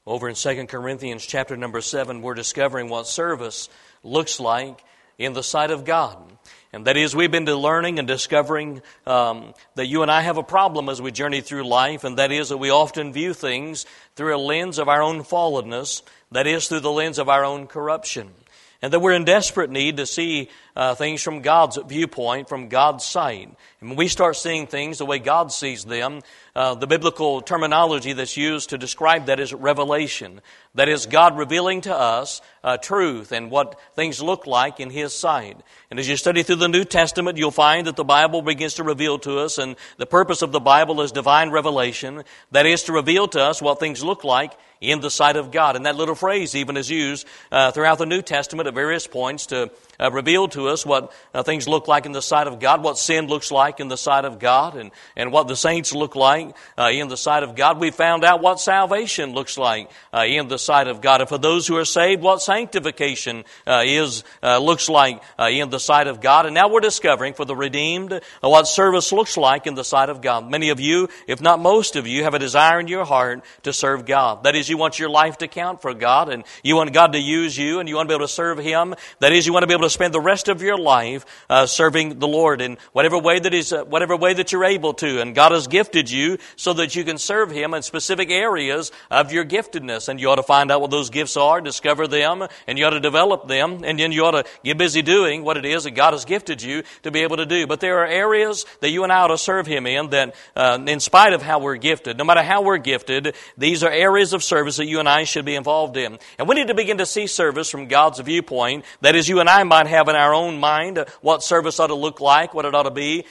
Over in 2 Corinthians chapter number 7, we're discovering what service looks like in the sight of God. And that is, we've been learning and discovering that you and I have a problem as we journey through life, and that is that we often view things through a lens of our own fallenness, that is, through the lens of our own corruption. And that we're in desperate need to see things from God's viewpoint, from God's sight. And when we start seeing things the way God sees them, the biblical terminology that's used to describe that is revelation. That is God revealing to us truth and what things look like in His sight. And as you study through the New Testament, you'll find that the Bible begins to reveal to us, and the purpose of the Bible is divine revelation. That is to reveal to us what things look like in the sight of God. And that little phrase even is used throughout the New Testament at various points to reveal to us what things look like in the sight of God, what sin looks like in the sight of God, and what the saints look like in the sight of God. We found out what salvation looks like in the sight of God. And for those who are saved, what sanctification looks like in the sight of God. And now we're discovering for the redeemed what service looks like in the sight of God. Many of you, if not most of you, have a desire in your heart to serve God. That is, you want your life to count for God, and you want God to use you, and you want to be able to serve Him. That is, you want to be able to spend the rest of your life serving the Lord in whatever way that you're able to. And God has gifted you so that you can serve Him in specific areas of your giftedness. And you ought to find out what those gifts are, discover them, and you ought to develop them, and then you ought to get busy doing what it is that God has gifted you to be able to do. But there are areas that you and I ought to serve Him in that, in spite of how we're gifted, no matter how we're gifted, these are areas of service that you and I should be involved in. And we need to begin to see service from God's viewpoint. That is, you and I might have in our own mind what service ought to look like, what it ought to be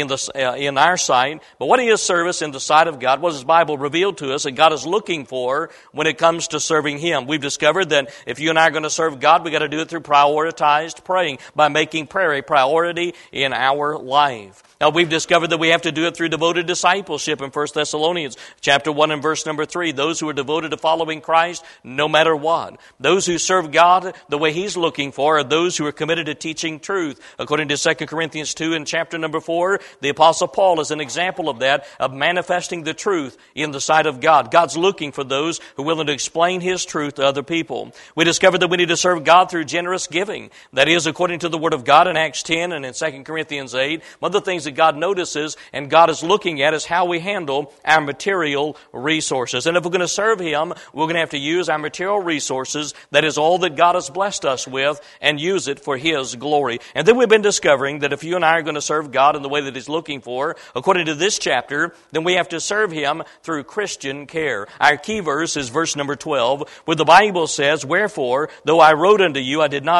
in our sight. But what is service in the sight of God? What does the Bible reveal to us that God is looking for when it comes to serving Him? We've discovered that if you and I are going to serve God, we've got to do it through prioritized praying, by making prayer a priority in our life. Now, we've discovered that we have to do it through devoted discipleship in 1 Thessalonians chapter 1 and verse number 3. Those who are devoted to following Christ no matter what. Those who serve God the way He's looking for are those who are committed to teaching truth. According to 2 Corinthians 2 and chapter number 4, the Apostle Paul is an example of that, of manifesting the truth in the sight of God. God's looking for those who are willing to explain His truth to other people. We discovered that we need to serve God through generous giving. That is, according to the Word of God in Acts 10 and in 2 Corinthians 8, one of the things that God notices and God is looking at is how we handle our material resources. And if we're going to serve Him, we're going to have to use our material resources, that is all that God has blessed us with, and use it for His glory. And then we've been discovering that if you and I are going to serve God in the way that He's looking for, according to this chapter, then we have to serve Him through Christian care. Our key verse is verse number 12, where the Bible says, "Wherefore, though I wrote unto you, I did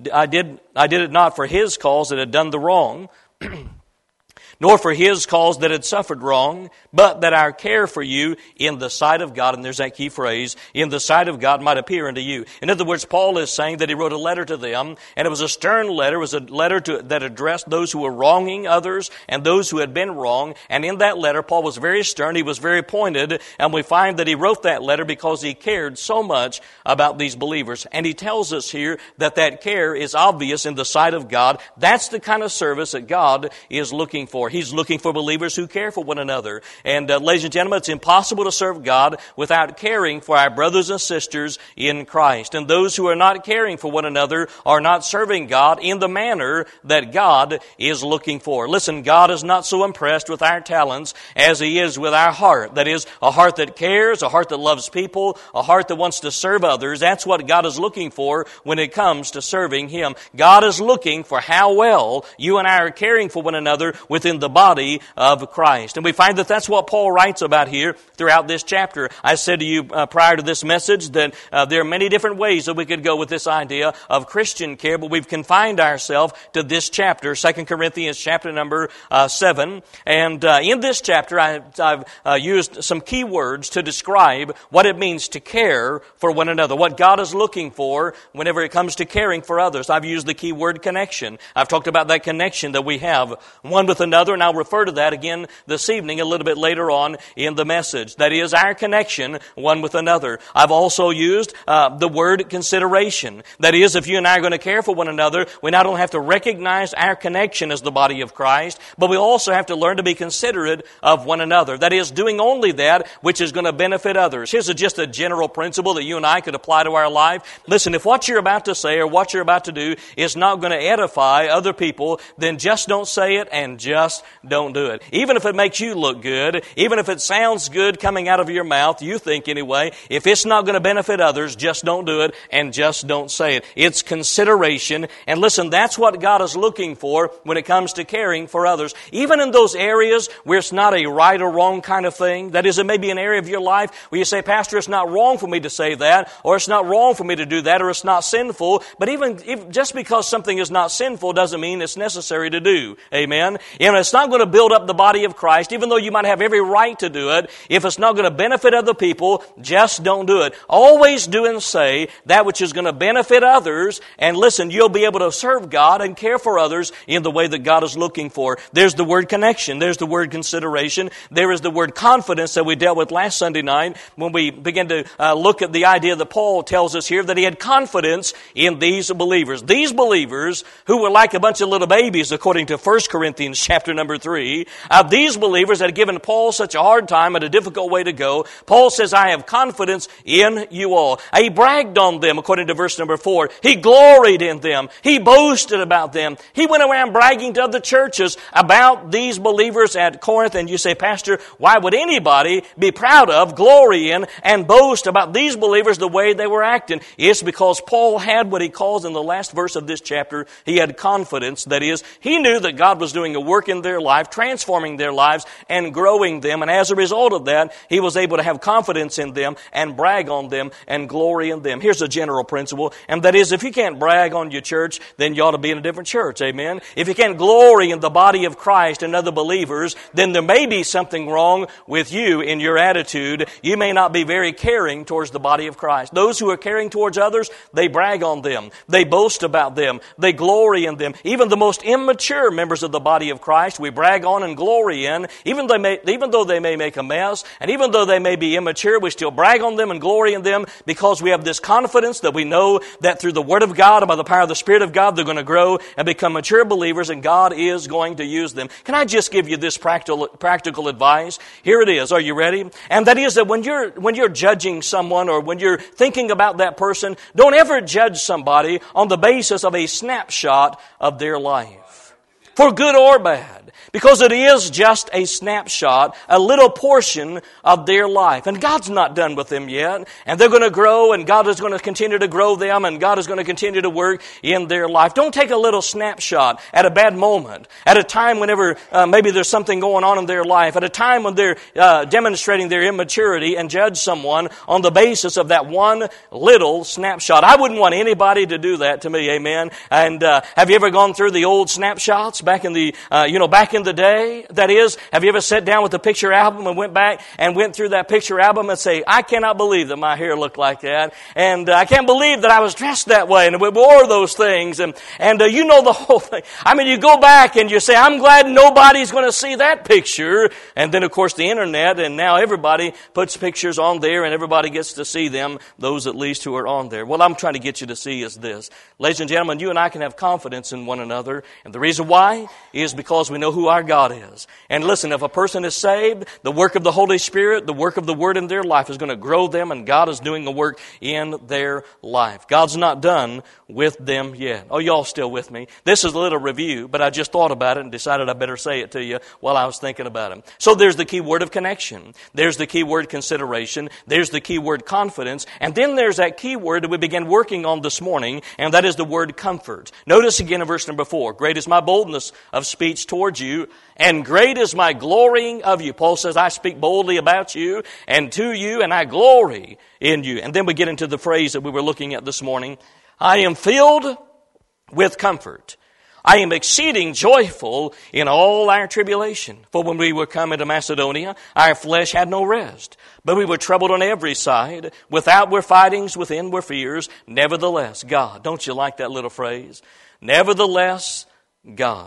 it not for his cause that had done the wrong, nor for his cause that had suffered wrong, but that our care for you in the sight of God," and there's that key phrase, "in the sight of God might appear unto you." In other words, Paul is saying that he wrote a letter to them, and it was a stern letter. It was a letter that addressed those who were wronging others and those who had been wrong. And in that letter, Paul was very stern. He was very pointed, and we find that he wrote that letter because he cared so much about these believers. And he tells us here that that care is obvious in the sight of God. That's the kind of service that God is looking for. He's looking for believers who care for one another. And ladies and gentlemen, it's impossible to serve God without caring for our brothers and sisters in Christ. And those who are not caring for one another are not serving God in the manner that God is looking for. Listen, God is not so impressed with our talents as He is with our heart. That is, a heart that cares, a heart that loves people, a heart that wants to serve others. That's what God is looking for when it comes to serving Him. God is looking for how well you and I are caring for one another within the body of Christ. And we find that that's what Paul writes about here throughout this chapter. I said to you prior to this message that there are many different ways that we could go with this idea of Christian care, but we've confined ourselves to this chapter, 2 Corinthians chapter number 7. And in this chapter, I've used some key words to describe what it means to care for one another, what God is looking for whenever it comes to caring for others. I've used the key word connection. I've talked about that connection that we have one with another another, and I'll refer to that again this evening a little bit later on in the message. That is our connection one with another. I've also used the word consideration. That is, if you and I are going to care for one another, we not only have to recognize our connection as the body of Christ, but we also have to learn to be considerate of one another. That is, doing only that which is going to benefit others. Here's just a general principle that you and I could apply to our life. Listen, if what you're about to say or what you're about to do is not going to edify other people, then just don't say it and just don't do it. Even if it makes you look good, even if it sounds good coming out of your mouth, you think anyway, if it's not going to benefit others, just don't do it and just don't say it. It's consideration. And listen, that's what God is looking for when it comes to caring for others. Even in those areas where it's not a right or wrong kind of thing, that is, it may be an area of your life where you say, Pastor, it's not wrong for me to say that, or it's not wrong for me to do that, or it's not sinful. But even if, just because something is not sinful doesn't mean it's necessary to do. Amen? It's not going to build up the body of Christ, even though you might have every right to do it. If it's not going to benefit other people, just don't do it. Always do and say that which is going to benefit others, and listen, you'll be able to serve God and care for others in the way that God is looking for. There's the word connection. There's the word consideration. There is the word confidence that we dealt with last Sunday night when we began to look at the idea that Paul tells us here that he had confidence in these believers. These believers who were like a bunch of little babies, according to 1 Corinthians chapter number 3. These believers that had given Paul such a hard time and a difficult way to go, Paul says, I have confidence in you all. He bragged on them, according to verse number 4. He gloried in them. He boasted about them. He went around bragging to other churches about these believers at Corinth. And you say, Pastor, why would anybody be proud of, glory in, and boast about these believers the way they were acting? It's because Paul had what he calls in the last verse of this chapter, he had confidence. That is, he knew that God was doing a work in their life, transforming their lives, and growing them. And as a result of that, he was able to have confidence in them and brag on them and glory in them. Here's a general principle, and that is, if you can't brag on your church, then you ought to be in a different church. Amen? If you can't glory in the body of Christ and other believers, then there may be something wrong with you in your attitude. You may not be very caring towards the body of Christ. Those who are caring towards others, they brag on them. They boast about them. They glory in them. Even the most immature members of the body of Christ, we brag on and glory in. Even though they may make a mess, and even though they may be immature, we still brag on them and glory in them because we have this confidence that we know that through the Word of God and by the power of the Spirit of God, they're going to grow and become mature believers, and God is going to use them. Can I just give you this practical advice? Here it is. Are you ready? And that is that when you're judging someone or when you're thinking about that person, don't ever judge somebody on the basis of a snapshot of their life, for good or bad. Because it is just a snapshot, a little portion of their life. And God's not done with them yet. And they're going to grow, and God is going to continue to grow them, and God is going to continue to work in their life. Don't take a little snapshot at a bad moment, at a time whenever maybe there's something going on in their life, at a time when they're demonstrating their immaturity, and judge someone on the basis of that one little snapshot. I wouldn't want anybody to do that to me, amen? And have you ever gone through the old snapshots back in the day? That is, have you ever sat down with the picture album and went through that picture album and say, I cannot believe that my hair looked like that, and I can't believe that I was dressed that way, and we wore those things, and you know the whole thing. I mean, you go back and you say, I'm glad nobody's going to see that picture, and then of course the internet, and now everybody puts pictures on there, and everybody gets to see them, those at least who are on there. What I'm trying to get you to see is this. Ladies and gentlemen, you and I can have confidence in one another, and the reason why is because we know who our God is. And listen, if a person is saved, the work of the Holy Spirit, the work of the Word in their life is going to grow them, and God is doing a work in their life. God's not done with them yet. Oh, y'all still with me? This is a little review, but I just thought about it and decided I better say it to you while I was thinking about it. So there's the key word of connection. There's the key word consideration. There's the key word confidence. And then there's that key word that we began working on this morning, and that is the word comfort. Notice again in verse number 4, great is my boldness of speech towards you, and great is my glorying of you. Paul says, I speak boldly about you and to you, and I glory in you. And then we get into the phrase that we were looking at this morning. I am filled with comfort. I am exceeding joyful in all our tribulation. For when we were come into Macedonia, our flesh had no rest, but we were troubled on every side. Without were fightings, within were fears. Nevertheless, God. Don't you like that little phrase? Nevertheless, God.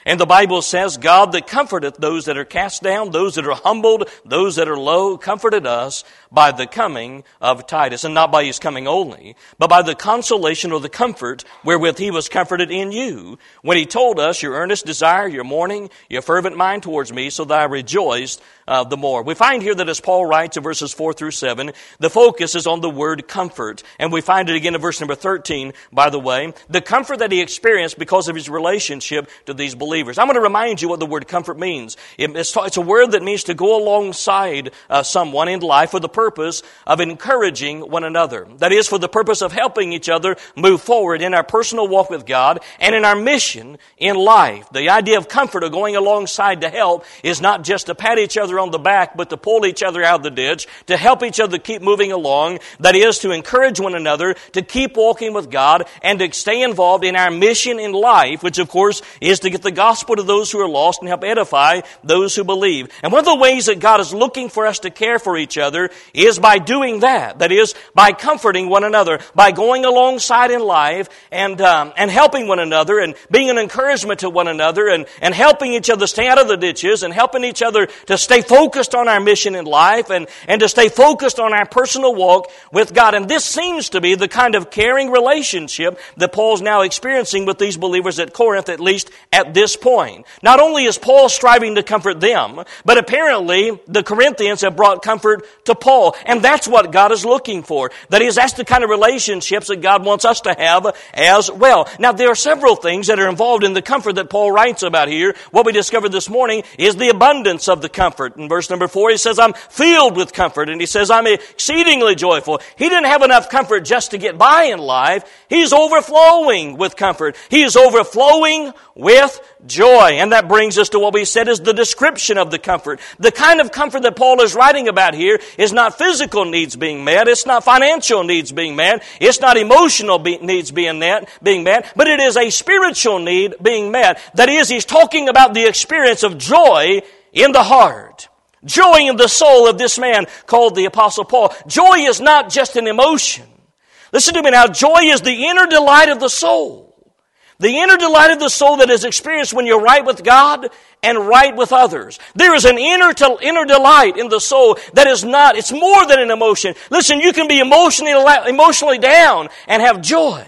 And the Bible says, God that comforteth those that are cast down, those that are humbled, those that are low, comforted us by the coming of Titus. And not by his coming only, but by the consolation or the comfort wherewith he was comforted in you, when he told us, your earnest desire, your mourning, your fervent mind towards me, so that I rejoiced the more. We find here that as Paul writes in verses 4 through 7, the focus is on the word comfort. And we find it again in verse number 13, by the way, the comfort that he experienced because of his relationship to these believers. I'm going to remind you what the word comfort means. It's a word that means to go alongside someone in life for the purpose of encouraging one another. That is, for the purpose of helping each other move forward in our personal walk with God and in our mission in life. The idea of comfort or going alongside to help is not just to pat each other on the back, but to pull each other out of the ditch, to help each other keep moving along. That is, to encourage one another to keep walking with God and to stay involved in our mission in life, which of course is to get the gospel to those who are lost and help edify those who believe. And one of the ways that God is looking for us to care for each other is by doing that. That is, by comforting one another, by going alongside in life and helping one another and being an encouragement to one another and helping each other stay out of the ditches and helping each other to stay focused on our mission in life and to stay focused on our personal walk with God. And this seems to be the kind of caring relationship that Paul's now experiencing with these believers at Corinth, at least at this point. Not only is Paul striving to comfort them, but apparently the Corinthians have brought comfort to Paul. And that's what God is looking for. That is, that's the kind of relationships that God wants us to have as well. Now, there are several things that are involved in the comfort that Paul writes about here. What we discovered this morning is the abundance of the comfort. In verse number 4, he says, I'm filled with comfort. And he says, I'm exceedingly joyful. He didn't have enough comfort just to get by in life. He's overflowing with comfort. He is overflowing with joy. And that brings us to what we said is the description of the comfort. The kind of comfort that Paul is writing about here is not physical needs being met. It's not financial needs being met. It's not emotional needs being met, but it is a spiritual need being met. That is, he's talking about the experience of joy in the heart. Joy in the soul of this man called the Apostle Paul. Joy is not just an emotion. Listen to me now. Joy is the inner delight of the soul. The inner delight of the soul that is experienced when you're right with God and right with others. There is an inner delight in the soul that is not, it's more than an emotion. Listen, you can be emotionally down and have joy.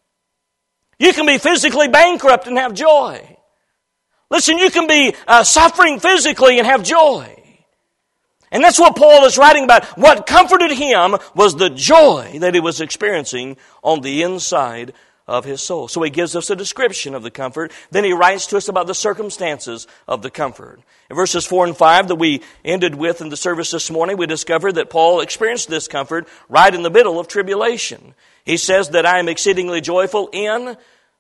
You can be physically bankrupt and have joy. Listen, you can be suffering physically and have joy. And that's what Paul is writing about. What comforted him was the joy that he was experiencing on the inside of his soul. So he gives us a description of the comfort. Then he writes to us about the circumstances of the comfort. In verses 4 and 5 that we ended with in the service this morning, we discovered that Paul experienced this comfort right in the middle of tribulation. He says that I am exceedingly joyful in,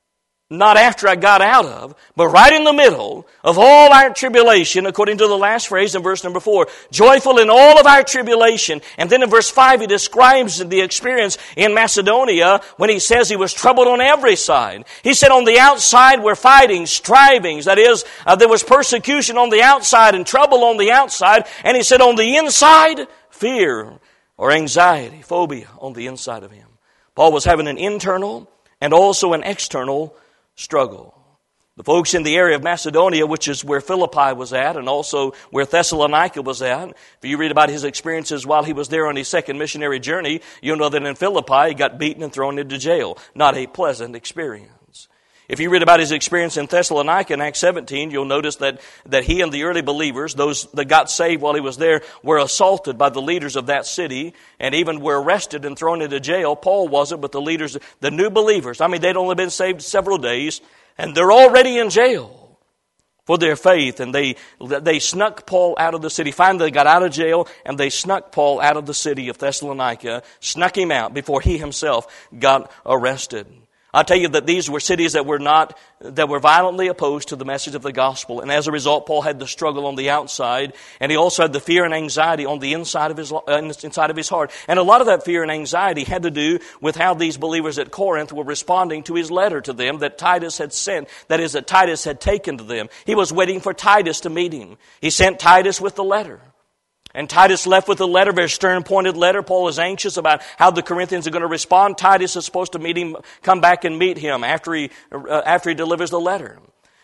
not after I got out of, but right in the middle of all our tribulation, according to the last phrase in verse number 4. Joyful in all of our tribulation. And then in verse 5, he describes the experience in Macedonia when he says he was troubled on every side. He said on the outside were fighting, strivings. That is, there was persecution on the outside and trouble on the outside. And he said on the inside, fear or anxiety, phobia on the inside of him. Paul was having an internal and also an external struggle. The folks in the area of Macedonia, which is where Philippi was at, and also where Thessalonica was at, if you read about his experiences while he was there on his second missionary journey, you'll know that in Philippi he got beaten and thrown into jail. Not a pleasant experience. If you read about his experience in Thessalonica in Acts 17, you'll notice that he and the early believers, those that got saved while he was there, were assaulted by the leaders of that city and even were arrested and thrown into jail. Paul wasn't, but the leaders, the new believers, they'd only been saved several days, and they're already in jail for their faith. And they snuck Paul out of the city. Finally, they got out of jail, and they snuck Paul out of the city of Thessalonica, snuck him out before he himself got arrested. I'll tell you that these were cities that were violently opposed to the message of the gospel. And as a result, Paul had the struggle on the outside, and he also had the fear and anxiety on the inside of his heart. And a lot of that fear and anxiety had to do with how these believers at Corinth were responding to his letter to them that Titus had sent, that is, that Titus had taken to them. He was waiting for Titus to meet him. He sent Titus with the letter. And Titus left with a letter, very stern-pointed letter. Paul is anxious about how the Corinthians are going to respond. Titus is supposed to meet him, come back and meet him after he delivers the letter.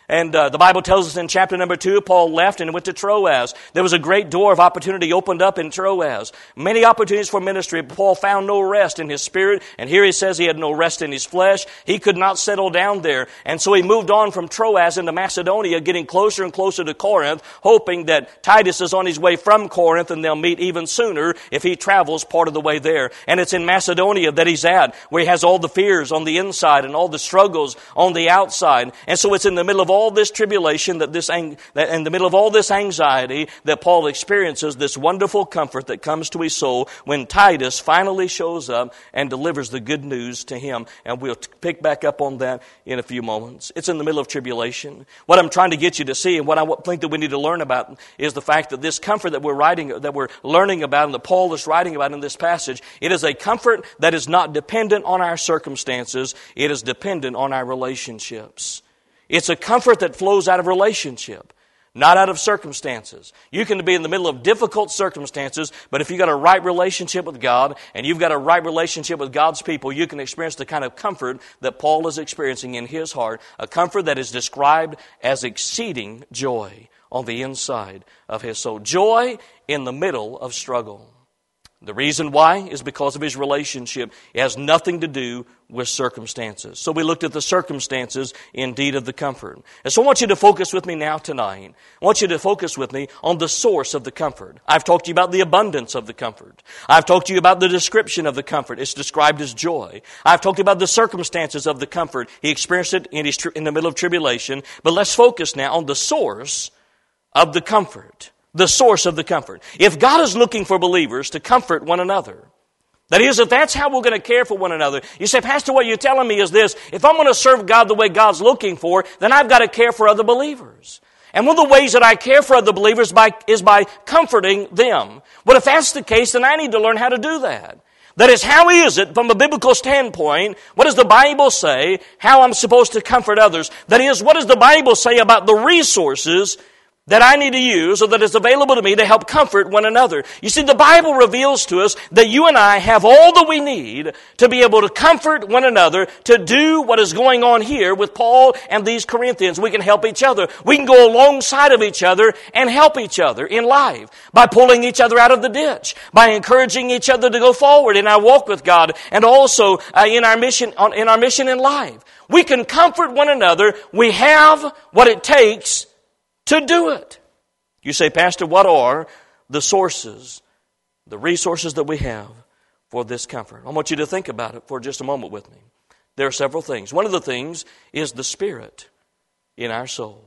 And the Bible tells us in chapter number 2, Paul left and went to Troas. There was a great door of opportunity opened up in Troas. Many opportunities for ministry. Paul found no rest in his spirit. And here he says he had no rest in his flesh. He could not settle down there. And so he moved on from Troas into Macedonia, getting closer and closer to Corinth, hoping that Titus is on his way from Corinth and they'll meet even sooner if he travels part of the way there. And it's in Macedonia that he's at, where he has all the fears on the inside and all the struggles on the outside. And so it's in the middle of all this tribulation, in the middle of all this anxiety, that Paul experiences this wonderful comfort that comes to his soul when Titus finally shows up and delivers the good news to him. And we'll pick back up on that in a few moments. It's in the middle of tribulation. What I'm trying to get you to see, and what I think that we need to learn about, is the fact that this comfort that we're learning about, and that Paul is writing about in this passage, it is a comfort that is not dependent on our circumstances. It is dependent on our relationships. It's a comfort that flows out of relationship, not out of circumstances. You can be in the middle of difficult circumstances, but if you've got a right relationship with God and you've got a right relationship with God's people, you can experience the kind of comfort that Paul is experiencing in his heart, a comfort that is described as exceeding joy on the inside of his soul. Joy in the middle of struggle. The reason why is because of his relationship. It has nothing to do with circumstances. So we looked at the circumstances indeed of the comfort. And so I want you to focus with me now tonight. I want you to focus with me on the source of the comfort. I've talked to you about the abundance of the comfort. I've talked to you about the description of the comfort. It's described as joy. I've talked to you about the circumstances of the comfort. He experienced it in the middle of tribulation. But let's focus now on the source of the comfort. The source of the comfort. If God is looking for believers to comfort one another, that is, if that's how we're going to care for one another. You say, Pastor, what you're telling me is this: if I'm going to serve God the way God's looking for, then I've got to care for other believers. And one of the ways that I care for other believers is by comforting them. Well, if that's the case, then I need to learn how to do that. That is, how is it, from a biblical standpoint, what does the Bible say, how I'm supposed to comfort others? That is, what does the Bible say about the resources that I need to use, or that is available to me to help comfort one another? You see, the Bible reveals to us that you and I have all that we need to be able to comfort one another, to do what is going on here with Paul and these Corinthians. We can help each other. We can go alongside of each other and help each other in life by pulling each other out of the ditch, by encouraging each other to go forward in our walk with God, and also in our mission in life. We can comfort one another. We have what it takes to do it. You say, Pastor, what are the sources, the resources that we have for this comfort? I want you to think about it for just a moment with me. There are several things. One of the things is the Spirit in our soul.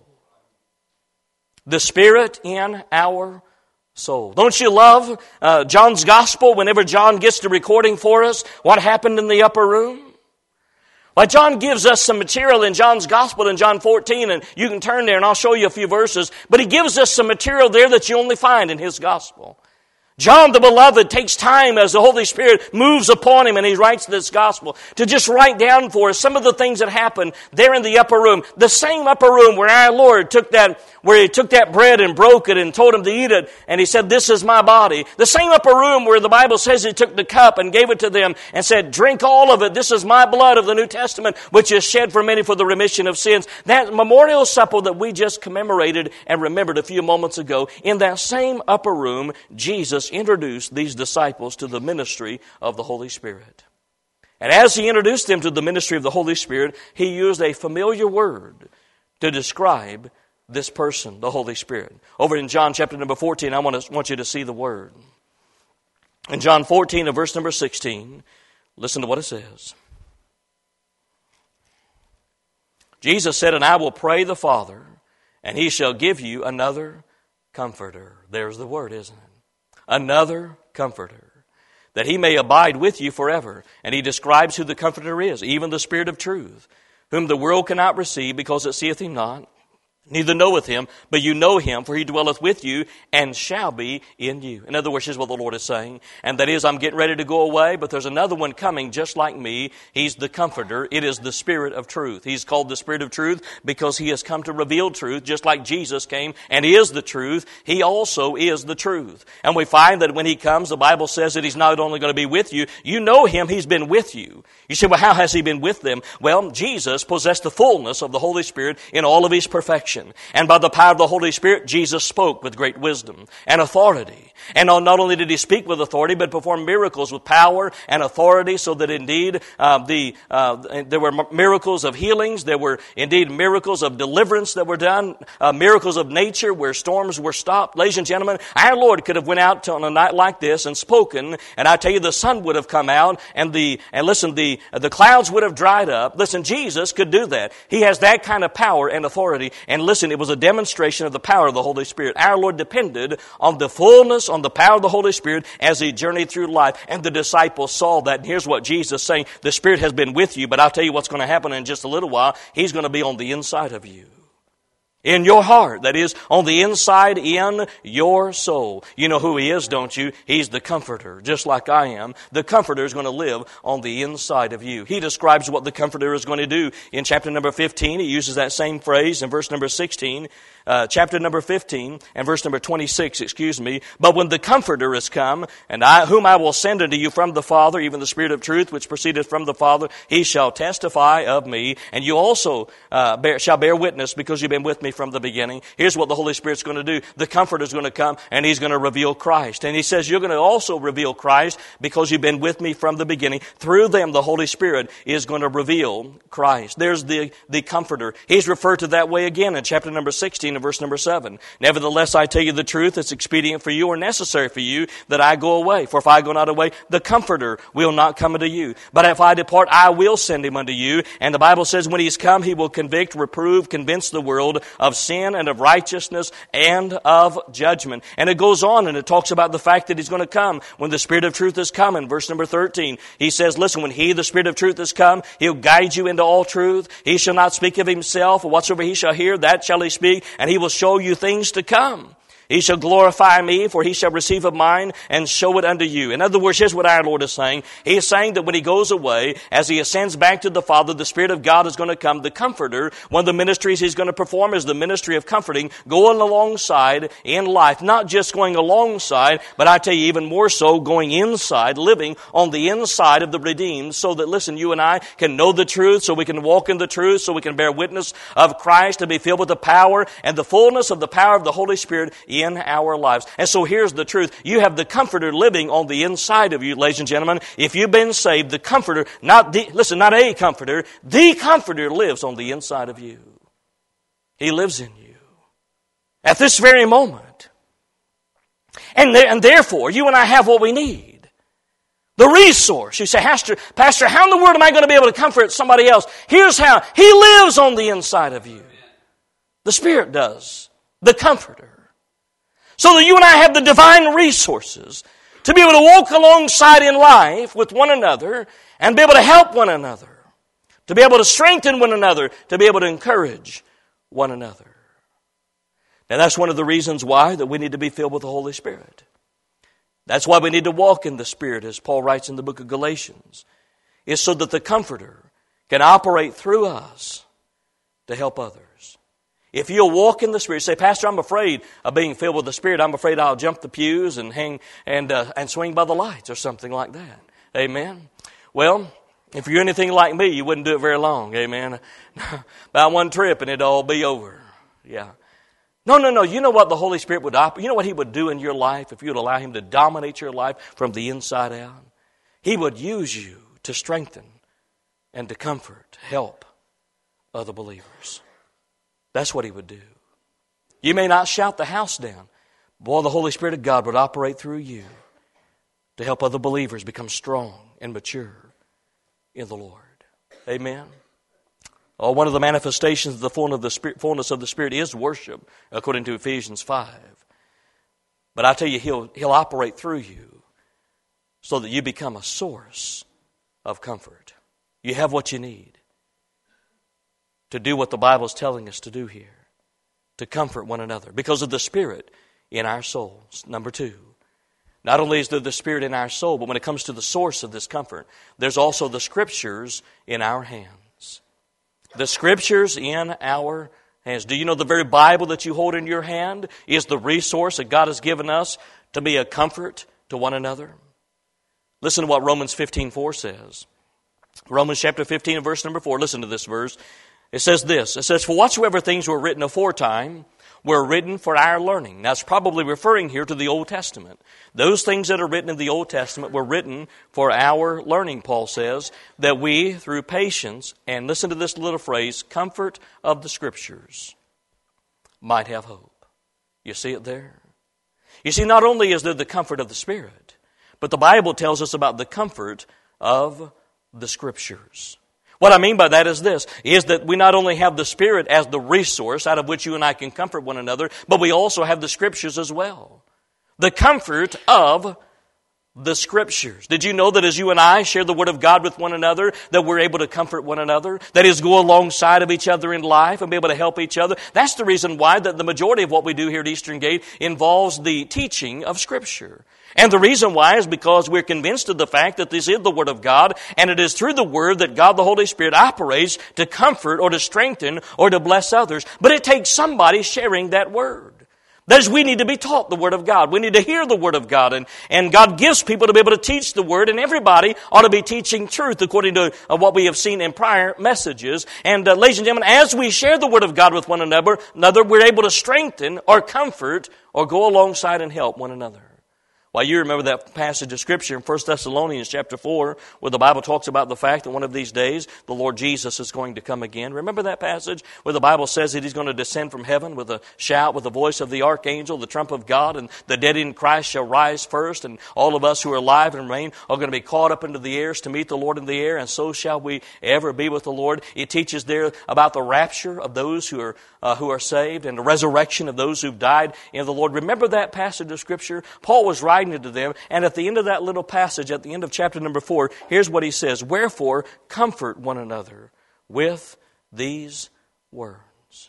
The Spirit in our soul. Don't you love John's Gospel whenever John gets to recording for us what happened in the upper room? Well, John gives us some material in John's Gospel in John 14, and you can turn there and I'll show you a few verses, but he gives us some material there that you only find in his Gospel. John the Beloved takes time as the Holy Spirit moves upon him and he writes this Gospel to just write down for us some of the things that happened there in the upper room. The same upper room where our Lord took that bread and broke it and told him to eat it, and he said, "This is my body." The same upper room where the Bible says he took the cup and gave it to them and said, "Drink all of it. This is my blood of the New Testament, which is shed for many for the remission of sins." That memorial supper that we just commemorated and remembered a few moments ago, in that same upper room, Jesus introduced these disciples to the ministry of the Holy Spirit. And as he introduced them to the ministry of the Holy Spirit, he used a familiar word to describe this person, the Holy Spirit. Over in John chapter number 14, I want you to see the word. In John 14 and verse number 16, listen to what it says. Jesus said, "And I will pray the Father, and he shall give you another comforter." There's the word, isn't it? Another comforter, that he may abide with you forever. And he describes who the comforter is, even the Spirit of truth, whom the world cannot receive because it seeth him not, neither knoweth him, but you know him, for he dwelleth with you and shall be in you. In other words, here's what the Lord is saying. And that is, I'm getting ready to go away, but there's another one coming just like me. He's the Comforter. It is the Spirit of truth. He's called the Spirit of truth because he has come to reveal truth, just like Jesus came and is the truth. He also is the truth. And we find that when he comes, the Bible says that he's not only going to be with you, you know him, he's been with you. You say, well, how has he been with them? Well, Jesus possessed the fullness of the Holy Spirit in all of his perfection. And by the power of the Holy Spirit, Jesus spoke with great wisdom and authority. And not only did he speak with authority, but perform miracles with power and authority, so that indeed there were miracles of healings. There were indeed miracles of deliverance that were done, miracles of nature where storms were stopped. Ladies and gentlemen, our Lord could have went out on a night like this and spoken, and I tell you, the sun would have come out, and the clouds would have dried up. Listen, Jesus could do that. He has that kind of power and authority. And listen, it was a demonstration of the power of the Holy Spirit. Our Lord depended on the fullness, on the power of the Holy Spirit as he journeyed through life. And the disciples saw that. And here's what Jesus is saying. The Spirit has been with you, but I'll tell you what's going to happen in just a little while. He's going to be on the inside of you. In your heart, that is, on the inside in your soul. You know who he is, don't you? He's the Comforter, just like I am. The Comforter is going to live on the inside of you. He describes what the Comforter is going to do. In chapter number 15, he uses that same phrase in verse number 16. Chapter number 15 and verse number 26, But when the Comforter is come, and whom I will send unto you from the Father, even the Spirit of truth, which proceedeth from the Father, he shall testify of me, and you also shall bear witness, because you've been with me from the beginning. Here's what the Holy Spirit's going to do. The Comforter is going to come, and he's going to reveal Christ. And he says, you're going to also reveal Christ, because you've been with me from the beginning. Through them, the Holy Spirit is going to reveal Christ. There's the Comforter. He's referred to that way again in chapter number 16 and verse number 7. Nevertheless, I tell you the truth, it's expedient for you or necessary for you that I go away. For if I go not away, the Comforter will not come unto you. But if I depart, I will send him unto you. And the Bible says when he's come, he will convict, reprove, convince the world of sin and of righteousness and of judgment. And it goes on and it talks about the fact that he's going to come when the Spirit of truth is come. In verse number 13, he says, listen, when he, the Spirit of truth, is come, he'll guide you into all truth. He shall not speak of himself, or whatsoever he shall hear, that shall he speak, and he will show you things to come. He shall glorify me, for he shall receive of mine and show it unto you. In other words, here's what our Lord is saying. He is saying that when he goes away, as he ascends back to the Father, the Spirit of God is going to come. The Comforter, one of the ministries he's going to perform is the ministry of comforting, going alongside in life. Not just going alongside, but I tell you even more so, going inside, living on the inside of the redeemed, so that, listen, you and I can know the truth, so we can walk in the truth, so we can bear witness of Christ, to be filled with the power and the fullness of the power of the Holy Spirit in our lives. And so here's the truth. You have the Comforter living on the inside of you, ladies and gentlemen. If you've been saved, the Comforter, not a Comforter, the Comforter lives on the inside of you. He lives in you at this very moment. And therefore, you and I have what we need. The resource. You say, Pastor, how in the world am I going to be able to comfort somebody else? Here's how. He lives on the inside of you. The Spirit does. The Comforter. So that you and I have the divine resources to be able to walk alongside in life with one another and be able to help one another, to be able to strengthen one another, to be able to encourage one another. Now that's one of the reasons why that we need to be filled with the Holy Spirit. That's why we need to walk in the Spirit, as Paul writes in the book of Galatians, is so that the Comforter can operate through us to help others. If you'll walk in the Spirit, say, Pastor, I'm afraid of being filled with the Spirit. I'm afraid I'll jump the pews and hang and swing by the lights or something like that. Amen. Well, if you're anything like me, you wouldn't do it very long. Amen. About one trip and it'd all be over. Yeah. No. You know what the Holy Spirit would operate? You know what He would do in your life if you would allow Him to dominate your life from the inside out? He would use you to strengthen and to comfort, help other believers. That's what He would do. You may not shout the house down. Boy, the Holy Spirit of God would operate through you to help other believers become strong and mature in the Lord. Amen. Oh, one of the manifestations of the fullness of the Spirit is worship, according to Ephesians 5. But I tell you, He'll operate through you so that you become a source of comfort. You have what you need to do what the Bible is telling us to do here. to comfort one another because of the Spirit in our souls. Number two, not only is there the Spirit in our soul, but when it comes to the source of this comfort, there's also the Scriptures in our hands. The Scriptures in our hands. Do you know the very Bible that you hold in your hand is the resource that God has given us to be a comfort to one another? Listen to what Romans 15:4 says. Romans chapter 15 and verse number 4. Listen to this verse. It says this. It says, "For whatsoever things were written aforetime were written for our learning." Now, it's probably referring here to the Old Testament. Those things that are written in the Old Testament were written for our learning, Paul says, that we, through patience, and listen to this little phrase, comfort of the Scriptures, might have hope. You see it there? You see, not only is there the comfort of the Spirit, but the Bible tells us about the comfort of the Scriptures. What I mean by that is this, is that we not only have the Spirit as the resource out of which you and I can comfort one another, but we also have the Scriptures as well. The comfort of the Scriptures. Did you know that as you and I share the Word of God with one another, that we're able to comfort one another? That is, go alongside of each other in life and be able to help each other? That's the reason why that the majority of what we do here at Eastern Gate involves the teaching of Scripture. And the reason why is because we're convinced of the fact that this is the Word of God, and it is through the Word that God the Holy Spirit operates to comfort or to strengthen or to bless others. But it takes somebody sharing that Word. That is, we need to be taught the Word of God. We need to hear the Word of God. And God gives people to be able to teach the Word, and everybody ought to be teaching truth according to what we have seen in prior messages. And ladies and gentlemen, as we share the Word of God with one another, we're able to strengthen or comfort or go alongside and help one another. Well, you remember that passage of Scripture in 1 Thessalonians chapter 4, where the Bible talks about the fact that one of these days the Lord Jesus is going to come again. Remember that passage where the Bible says that He's going to descend from heaven with a shout, with the voice of the archangel, the trump of God, and the dead in Christ shall rise first, and all of us who are alive and remain are going to be caught up into the airs to meet the Lord in the air, and so shall we ever be with the Lord. It teaches there about the rapture of those who are saved and the resurrection of those who've died in the Lord. Remember that passage of Scripture? Paul was writing to them, and at the end of that little passage, at the end of chapter number 4, here's what he says: "Wherefore, comfort one another with these words."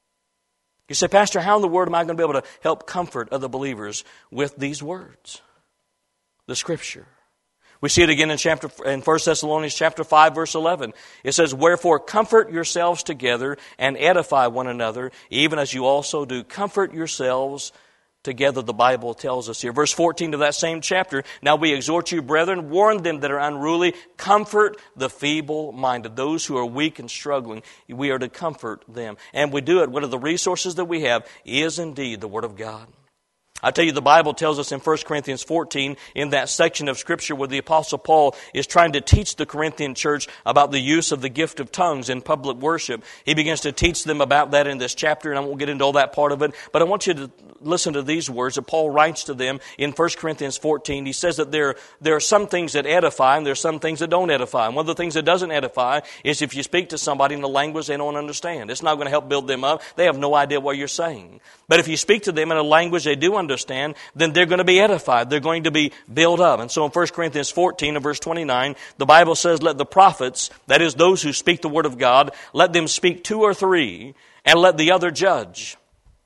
You say, "Pastor, how in the world am I going to be able to help comfort other believers with these words?" The Scripture. We see it again in 1 Thessalonians chapter 5, verse 11. It says, "Wherefore comfort yourselves together and edify one another, even as you also do comfort yourselves together," the Bible tells us here. Verse 14 of that same chapter, "Now we exhort you, brethren, warn them that are unruly, comfort the feeble-minded," those who are weak and struggling. We are to comfort them. And we do it. One of the resources that we have is indeed the Word of God. I tell you, the Bible tells us in 1 Corinthians 14, in that section of Scripture where the Apostle Paul is trying to teach the Corinthian church about the use of the gift of tongues in public worship. He begins to teach them about that in this chapter, and I won't get into all that part of it, but I want you to listen to these words that Paul writes to them in 1 Corinthians 14. He says that there are some things that edify, and there are some things that don't edify. And one of the things that doesn't edify is if you speak to somebody in a language they don't understand. It's not going to help build them up. They have no idea what you're saying. But if you speak to them in a language they do understand, then they're going to be edified. They're going to be built up. And so in 1 Corinthians 14 and verse 29, the Bible says, "Let the prophets," that is those who speak the word of God, "let them speak 2 or 3, and let the other judge.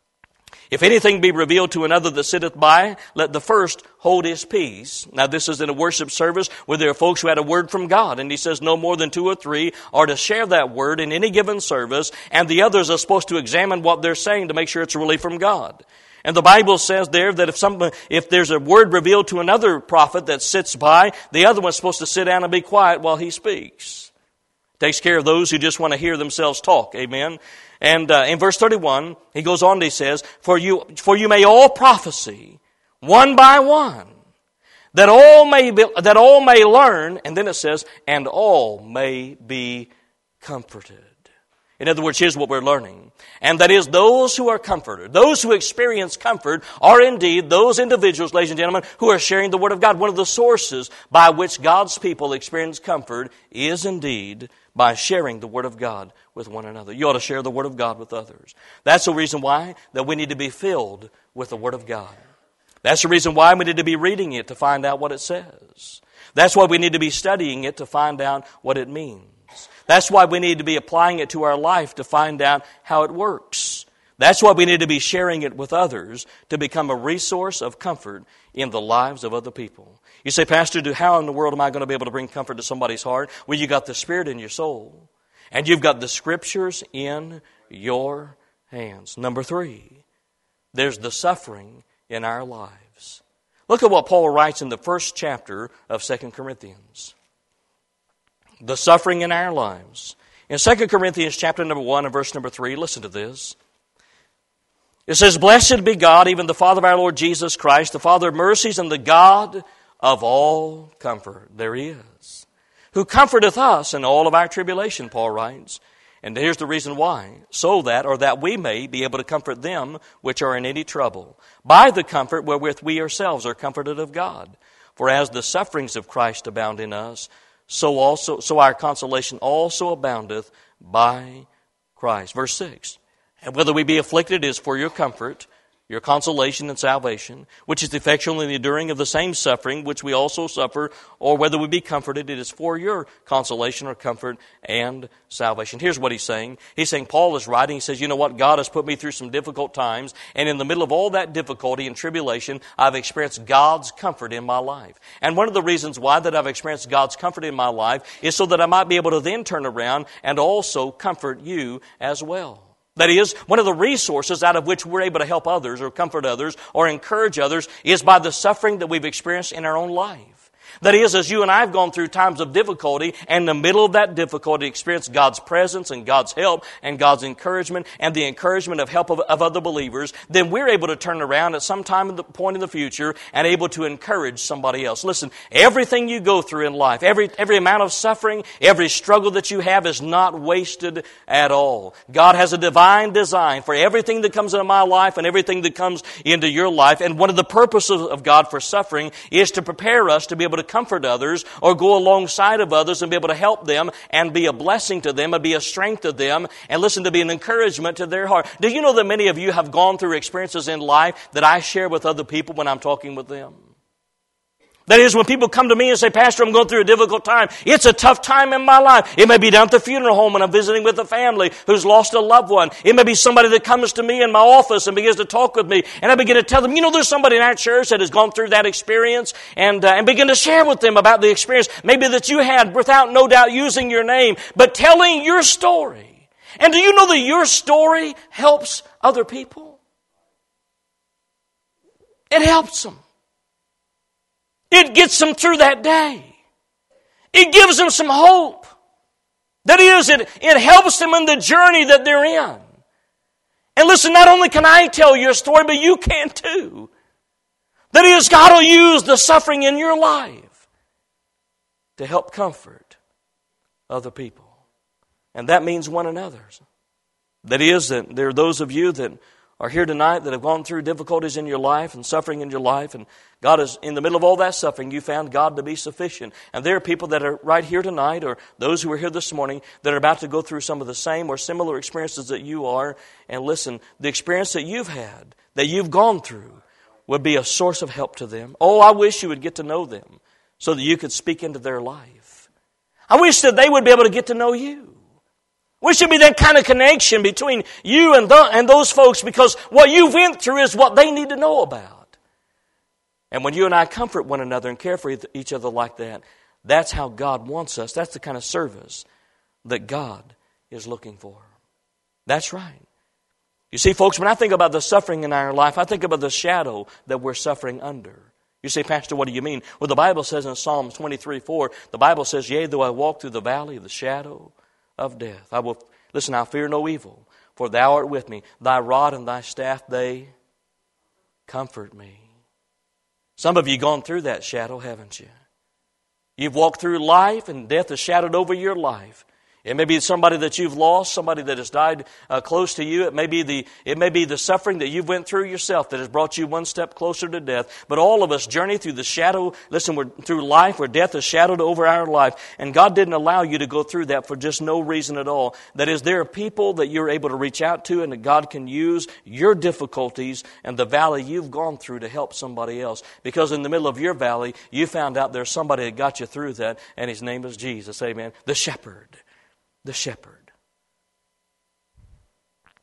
If anything be revealed to another that sitteth by, let the first hold his peace." Now this is in a worship service where there are folks who had a word from God. And he says no more than 2 or 3 are to share that word in any given service. And the others are supposed to examine what they're saying to make sure it's really from God. And the Bible says there that if there's a word revealed to another prophet that sits by, the other one's supposed to sit down and be quiet while he speaks. Takes care of those who just want to hear themselves talk. Amen. And in verse 31, he goes on and he says, For you may all prophesy, one by one, that all may learn, and then it says, and all may be comforted. In other words, here's what we're learning. And that is, those who are comforted, those who experience comfort, are indeed those individuals, ladies and gentlemen, who are sharing the Word of God. One of the sources by which God's people experience comfort is indeed by sharing the Word of God with one another. You ought to share the Word of God with others. That's the reason why that we need to be filled with the Word of God. That's the reason why we need to be reading it to find out what it says. That's why we need to be studying it to find out what it means. That's why we need to be applying it to our life to find out how it works. That's why we need to be sharing it with others to become a resource of comfort in the lives of other people. You say, Pastor, how in the world am I going to be able to bring comfort to somebody's heart? Well, you got the Spirit in your soul, and you've got the Scriptures in your hands. Number 3, there's the suffering in our lives. Look at what Paul writes in the first chapter of 2 Corinthians. The suffering in our lives. In 2 Corinthians chapter number 1 and verse number 3, listen to this. It says, Blessed be God, even the Father of our Lord Jesus Christ, the Father of mercies and the God of all comfort. There He is. Who comforteth us in all of our tribulation, Paul writes. And here's the reason why. So that, or that we may be able to comfort them which are in any trouble, by the comfort wherewith we ourselves are comforted of God. For as the sufferings of Christ abound in us, so our consolation also aboundeth by Christ. Verse 6. And whether we be afflicted is for your comfort, your consolation and salvation, which is effectual in the enduring of the same suffering which we also suffer, or whether we be comforted, it is for your consolation or comfort and salvation. Here's what he's saying. He's saying, Paul is writing, he says, you know what, God has put me through some difficult times, and in the middle of all that difficulty and tribulation, I've experienced God's comfort in my life. And one of the reasons why that I've experienced God's comfort in my life is so that I might be able to then turn around and also comfort you as well. That is, one of the resources out of which we're able to help others or comfort others or encourage others is by the suffering that we've experienced in our own life. That is, as you and I have gone through times of difficulty, and in the middle of that difficulty experience God's presence and God's help and God's encouragement and the encouragement of help of other believers, then we're able to turn around at some time point in the future and able to encourage somebody else. Listen, everything you go through in life, every amount of suffering, every struggle that you have is not wasted at all. God has a divine design for everything that comes into my life and everything that comes into your life. And one of the purposes of God for suffering is to prepare us to be able to comfort others or go alongside of others and be able to help them and be a blessing to them and be a strength to them and listen, to be an encouragement to their heart. Do you know that many of you have gone through experiences in life that I share with other people when I'm talking with them? That is, when people come to me and say, Pastor, I'm going through a difficult time. It's a tough time in my life. It may be down at the funeral home when I'm visiting with a family who's lost a loved one. It may be somebody that comes to me in my office and begins to talk with me. And I begin to tell them, you know, there's somebody in our church that has gone through that experience, and begin to share with them about the experience maybe that you had, without no doubt using your name, but telling your story. And do you know that your story helps other people? It helps them. It gets them through that day. It gives them some hope. That is, it helps them in the journey that they're in. And listen, not only can I tell your story, but you can too. That is, God will use the suffering in your life to help comfort other people. And that means one another's. That is, that there are those of you that are here tonight that have gone through difficulties in your life and suffering in your life, and God is in the middle of all that suffering, you found God to be sufficient. And there are people that are right here tonight, or those who are here this morning, that are about to go through some of the same or similar experiences that you are. And listen, the experience that you've had, that you've gone through, would be a source of help to them. Oh, I wish you would get to know them so that you could speak into their life. I wish that they would be able to get to know you. We should be that kind of connection between you and those folks, because what you went through is what they need to know about. And when you and I comfort one another and care for each other like that, that's how God wants us. That's the kind of service that God is looking for. That's right. You see, folks, when I think about the suffering in our life, I think about the shadow that we're suffering under. You say, Pastor, what do you mean? Well, the Bible says in Psalms 23:4, the Bible says, yea, though I walk through the valley of the shadow of death, I'll fear no evil, for thou art with me. Thy rod and thy staff, they comfort me. Some of you gone through that shadow, haven't you? You've walked through life and death has shadowed over your life. It may be somebody that you've lost, somebody that has died close to you. It may be the suffering that you've went through yourself that has brought you one step closer to death. But all of us journey through the shadow. Listen, we're through life where death is shadowed over our life. And God didn't allow you to go through that for just no reason at all. That is, there are people that you're able to reach out to and that God can use your difficulties and the valley you've gone through to help somebody else. Because in the middle of your valley, you found out there's somebody that got you through that, and his name is Jesus. Amen. The shepherd. The shepherd.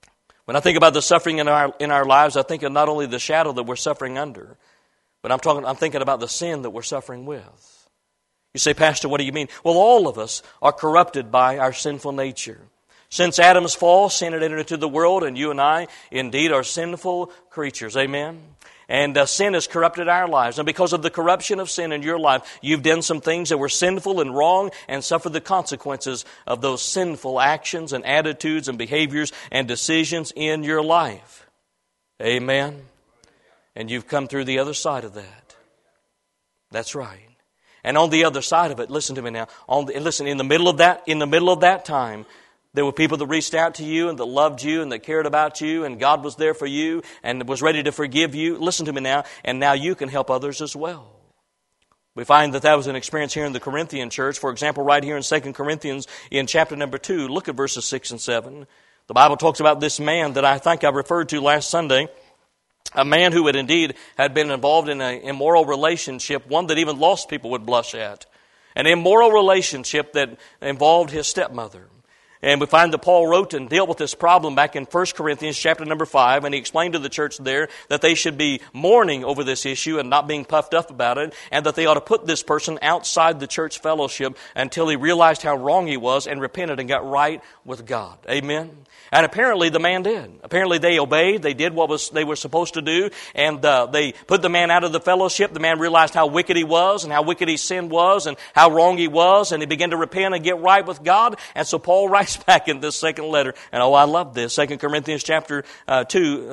When I think about the suffering in our lives, I think of not only the shadow that we're suffering under, but I'm thinking about the sin that we're suffering with. You say, Pastor, what do you mean? Well, all of us are corrupted by our sinful nature. Since Adam's fall, sin had entered into the world, and you and I indeed are sinful creatures. Amen? And sin has corrupted our lives. And because of the corruption of sin in your life, you've done some things that were sinful and wrong and suffered the consequences of those sinful actions and attitudes and behaviors and decisions in your life. Amen? And you've come through the other side of that. That's right. And on the other side of it, listen to me now. In the middle of that time, there were people that reached out to you and that loved you and that cared about you, and God was there for you and was ready to forgive you. Listen to me now, and now you can help others as well. We find that was an experience here in the Corinthian church. For example, right here in 2 Corinthians in chapter number 2, look at verses 6 and 7. The Bible talks about this man that I think I referred to last Sunday, a man who had been involved in an immoral relationship, one that even lost people would blush at. An immoral relationship that involved his stepmother. And we find that Paul wrote and dealt with this problem back in 1 Corinthians chapter number 5, and he explained to the church there that they should be mourning over this issue and not being puffed up about it, and that they ought to put this person outside the church fellowship until he realized how wrong he was and repented and got right with God. Amen? And apparently the man did. Apparently they obeyed. They did what they were supposed to do, and they put the man out of the fellowship. The man realized how wicked he was and how wicked his sin was and how wrong he was, and he began to repent and get right with God. And so Paul writes back in this second letter, and I love this, 2 Corinthians chapter 2,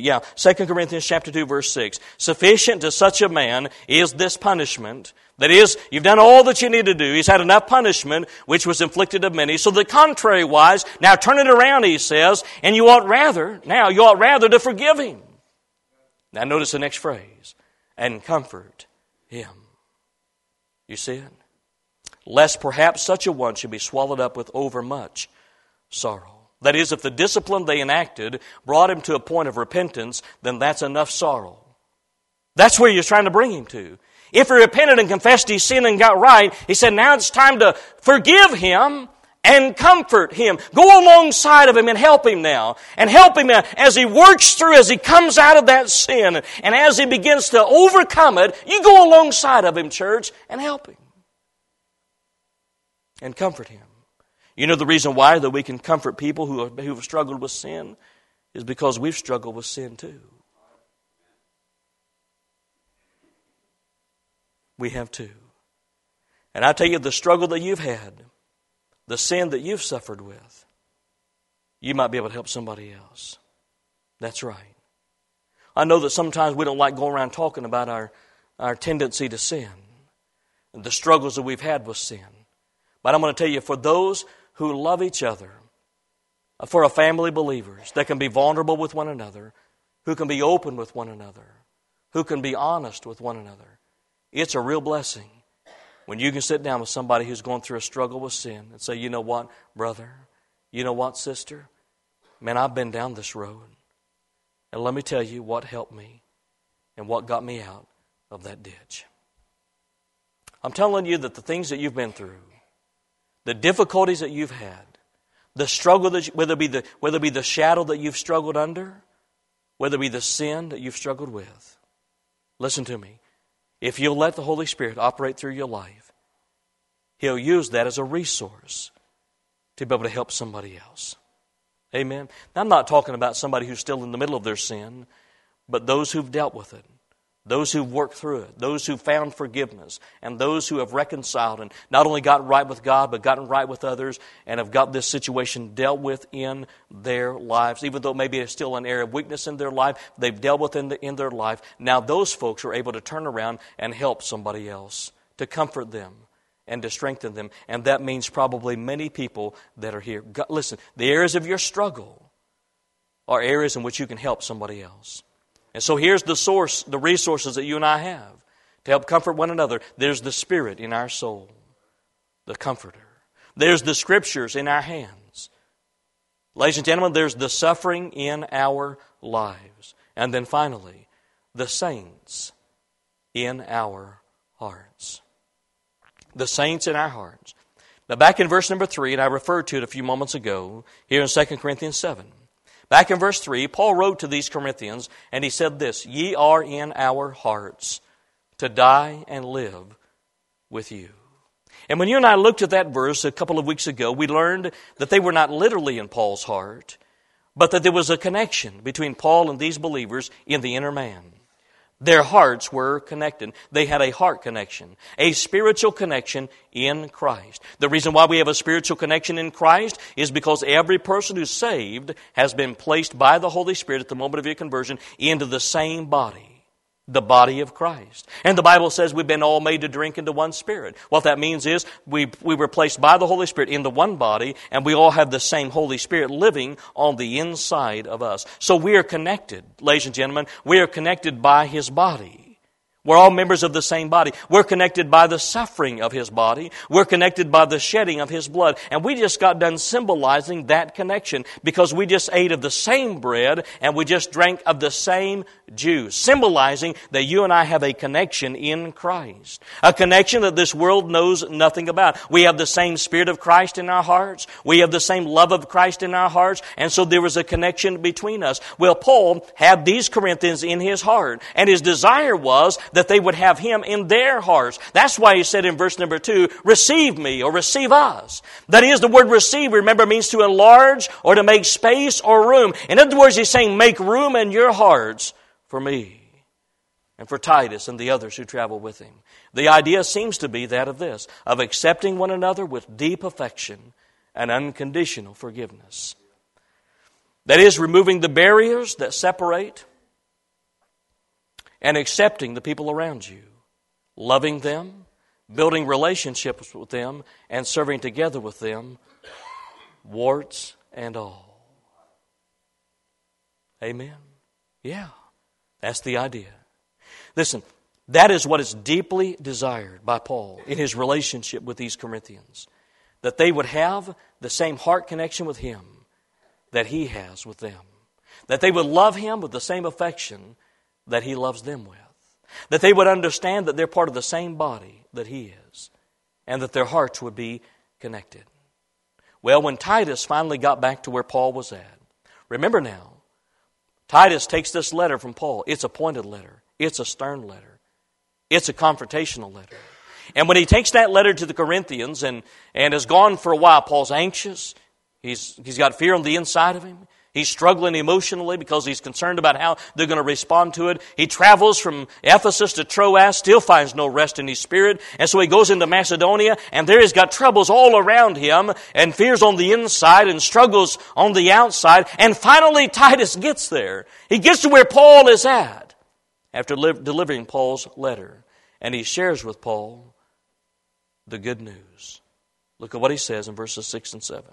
verse 6. Sufficient to such a man is this punishment. That is, you've done all that you need to do. He's had enough punishment, which was inflicted of many. So the contrary-wise, now turn it around, he says, and you ought rather to forgive him. Now notice the next phrase, and comfort him. You see it? Lest perhaps such a one should be swallowed up with overmuch sorrow. That is, if the discipline they enacted brought him to a point of repentance, then that's enough sorrow. That's where you're trying to bring him to. If he repented and confessed his sin and got right, he said, now it's time to forgive him and comfort him. Go alongside of him and help him now. And help him as he works through, as he comes out of that sin, and as he begins to overcome it, you go alongside of him, church, and help him. And comfort him. You know the reason why that we can comfort people who have struggled with sin is because we've struggled with sin too. We have too. And I tell you, the struggle that you've had, the sin that you've suffered with, you might be able to help somebody else. That's right. I know that sometimes we don't like going around talking about our tendency to sin and the struggles that we've had with sin. But I'm going to tell you, for those who love each other, for a family of believers that can be vulnerable with one another, who can be open with one another, who can be honest with one another, it's a real blessing when you can sit down with somebody who's going through a struggle with sin and say, you know what, brother? You know what, sister? Man, I've been down this road. And let me tell you what helped me and what got me out of that ditch. I'm telling you that the things that you've been through, the difficulties that you've had, the struggle, whether it be the shadow that you've struggled under, whether it be the sin that you've struggled with, listen to me. If you'll let the Holy Spirit operate through your life, He'll use that as a resource to be able to help somebody else. Amen? Now, I'm not talking about somebody who's still in the middle of their sin, but those who've dealt with it, those who've worked through it, those who've found forgiveness, and those who have reconciled and not only gotten right with God, but gotten right with others and have got this situation dealt with in their lives. Even though maybe there's still an area of weakness in their life, they've dealt with it in their life. Now those folks are able to turn around and help somebody else, to comfort them and to strengthen them. And that means probably many people that are here. God, listen, the areas of your struggle are areas in which you can help somebody else. And so here's the source, the resources that you and I have to help comfort one another. There's the Spirit in our soul, the Comforter. There's the Scriptures in our hands. Ladies and gentlemen, there's the suffering in our lives. And then finally, the saints in our hearts. The saints in our hearts. Now back in verse number 3, and I referred to it a few moments ago, here in 2 Corinthians 7. Back in verse 3, Paul wrote to these Corinthians, and he said this, "Ye are in our hearts to die and live with you." And when you and I looked at that verse a couple of weeks ago, we learned that they were not literally in Paul's heart, but that there was a connection between Paul and these believers in the inner man. Their hearts were connected. They had a heart connection, a spiritual connection in Christ. The reason why we have a spiritual connection in Christ is because every person who's saved has been placed by the Holy Spirit at the moment of your conversion into the same body. The body of Christ. And the Bible says we've been all made to drink into one Spirit. What that means is we were placed by the Holy Spirit into one body, and we all have the same Holy Spirit living on the inside of us. So we are connected, ladies and gentlemen. We are connected by His body. We're all members of the same body. We're connected by the suffering of His body. We're connected by the shedding of His blood. And we just got done symbolizing that connection because we just ate of the same bread and we just drank of the same juice, symbolizing that you and I have a connection in Christ. A connection that this world knows nothing about. We have the same Spirit of Christ in our hearts. We have the same love of Christ in our hearts. And so there was a connection between us. Well, Paul had these Corinthians in his heart. And his desire was that they would have him in their hearts. That's why he said in verse number 2, receive me or receive us. That is, the word receive, remember, means to enlarge or to make space or room. In other words, he's saying make room in your hearts for me and for Titus and the others who travel with him. The idea seems to be that of this, of accepting one another with deep affection and unconditional forgiveness. That is, removing the barriers that separate and accepting the people around you, loving them, building relationships with them, and serving together with them, warts and all. Amen? Yeah, that's the idea. Listen, that is what is deeply desired by Paul in his relationship with these Corinthians, that they would have the same heart connection with him that he has with them, that they would love him with the same affection that he loves them with. That they would understand that they're part of the same body that he is. And that their hearts would be connected. Well, when Titus finally got back to where Paul was at, remember now, Titus takes this letter from Paul. It's a pointed letter. It's a stern letter. It's a confrontational letter. And when he takes that letter to the Corinthians and has gone for a while, Paul's anxious. He's got fear on the inside of him. He's struggling emotionally because he's concerned about how they're going to respond to it. He travels from Ephesus to Troas, still finds no rest in his spirit. And so he goes into Macedonia, and there he's got troubles all around him, and fears on the inside, and struggles on the outside. And finally, Titus gets there. He gets to where Paul is at after delivering Paul's letter. And he shares with Paul the good news. Look at what he says in verses 6 and 7.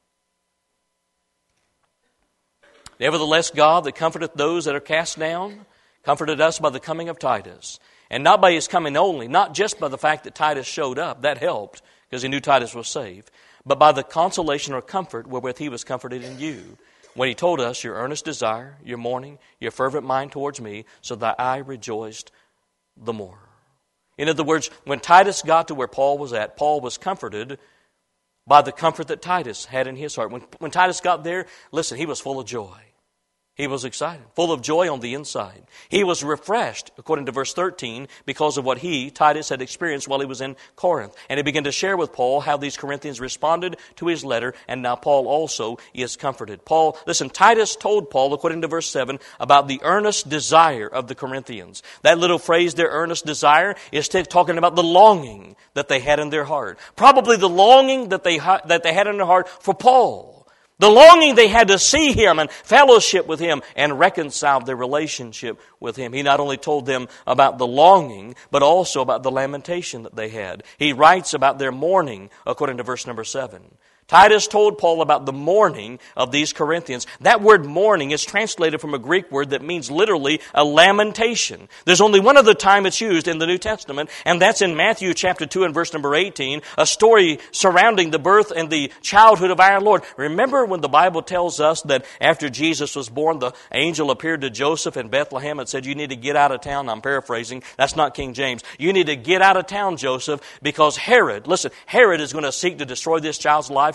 Nevertheless, God that comforteth those that are cast down, comforted us by the coming of Titus. And not by his coming only, not just by the fact that Titus showed up, that helped, because he knew Titus was saved, but by the consolation or comfort wherewith he was comforted in you, when he told us your earnest desire, your mourning, your fervent mind towards me, so that I rejoiced the more. In other words, when Titus got to where Paul was at, Paul was comforted by the comfort that Titus had in his heart. When Titus got there, listen, he was full of joy. He was excited, full of joy on the inside. He was refreshed, according to verse 13, because of what Titus, had experienced while he was in Corinth. And he began to share with Paul how these Corinthians responded to his letter, and now Paul also is comforted. Titus told Paul, according to verse 7, about the earnest desire of the Corinthians. That little phrase, their earnest desire, is talking about the longing that they had in their heart. Probably the longing that they had in their heart for Paul. The longing they had to see him and fellowship with him and reconcile their relationship with him. He not only told them about the longing, but also about the lamentation that they had. He writes about their mourning, according to verse number 7. Titus told Paul about the mourning of these Corinthians. That word mourning is translated from a Greek word that means literally a lamentation. There's only one other time it's used in the New Testament, and that's in Matthew chapter 2 and verse number 18, a story surrounding the birth and the childhood of our Lord. Remember when the Bible tells us that after Jesus was born, the angel appeared to Joseph in Bethlehem and said, you need to get out of town. I'm paraphrasing. That's not King James. You need to get out of town, Joseph, because Herod is going to seek to destroy this child's life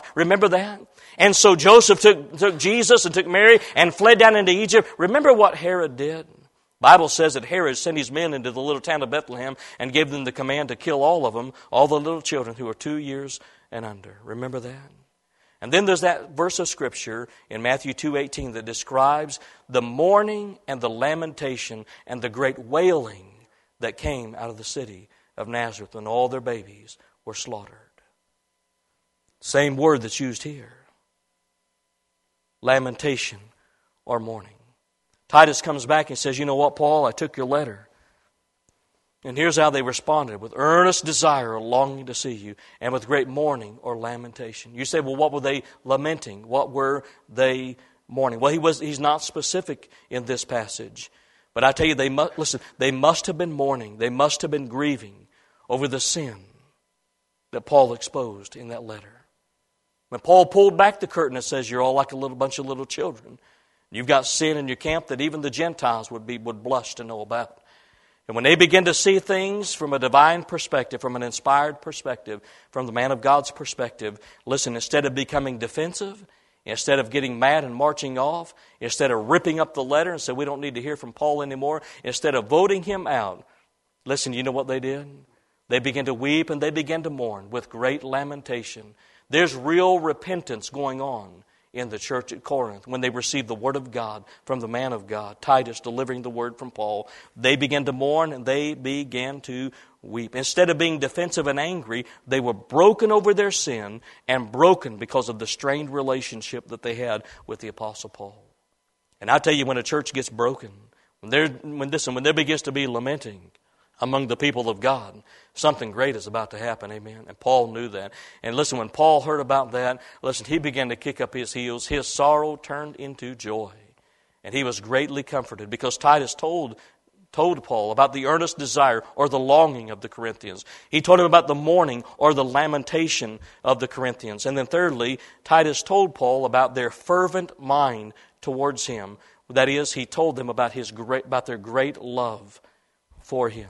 wife. Remember that? And so Joseph took Jesus and took Mary and fled down into Egypt. Remember what Herod did? The Bible says that Herod sent his men into the little town of Bethlehem and gave them the command to kill all of them, all the little children who were 2 years and under. Remember that? And then there's that verse of Scripture in Matthew 2:18 that describes the mourning and the lamentation and the great wailing that came out of the city of Nazareth when all their babies were slaughtered. Same word that's used here. Lamentation or mourning. Titus comes back and says, you know what, Paul, I took your letter. And here's how they responded. With earnest desire or longing to see you, and with great mourning or lamentation. You say, well, what were they lamenting? What were they mourning? Well, he's not specific in this passage. But I tell you, they must have been mourning. They must have been grieving over the sin that Paul exposed in that letter. When Paul pulled back the curtain and says, you're all like a little bunch of little children. You've got sin in your camp that even the Gentiles would blush to know about. And when they begin to see things from a divine perspective, from an inspired perspective, from the man of God's perspective, listen, instead of becoming defensive, instead of getting mad and marching off, instead of ripping up the letter and saying we don't need to hear from Paul anymore, instead of voting him out, listen, you know what they did? They began to weep and they began to mourn with great lamentation. There's real repentance going on in the church at Corinth when they received the Word of God from the man of God, Titus, delivering the Word from Paul. They began to mourn and they began to weep. Instead of being defensive and angry, they were broken over their sin and broken because of the strained relationship that they had with the Apostle Paul. And I tell you, when a church gets broken, when there begins to be lamenting among the people of God, something great is about to happen, amen. And Paul knew that. And listen, when Paul heard about that, listen, he began to kick up his heels. His sorrow turned into joy. And he was greatly comforted because Titus told Paul about the earnest desire or the longing of the Corinthians. He told him about the mourning or the lamentation of the Corinthians. And then thirdly, Titus told Paul about their fervent mind towards him. That is, he told them about their great love for him.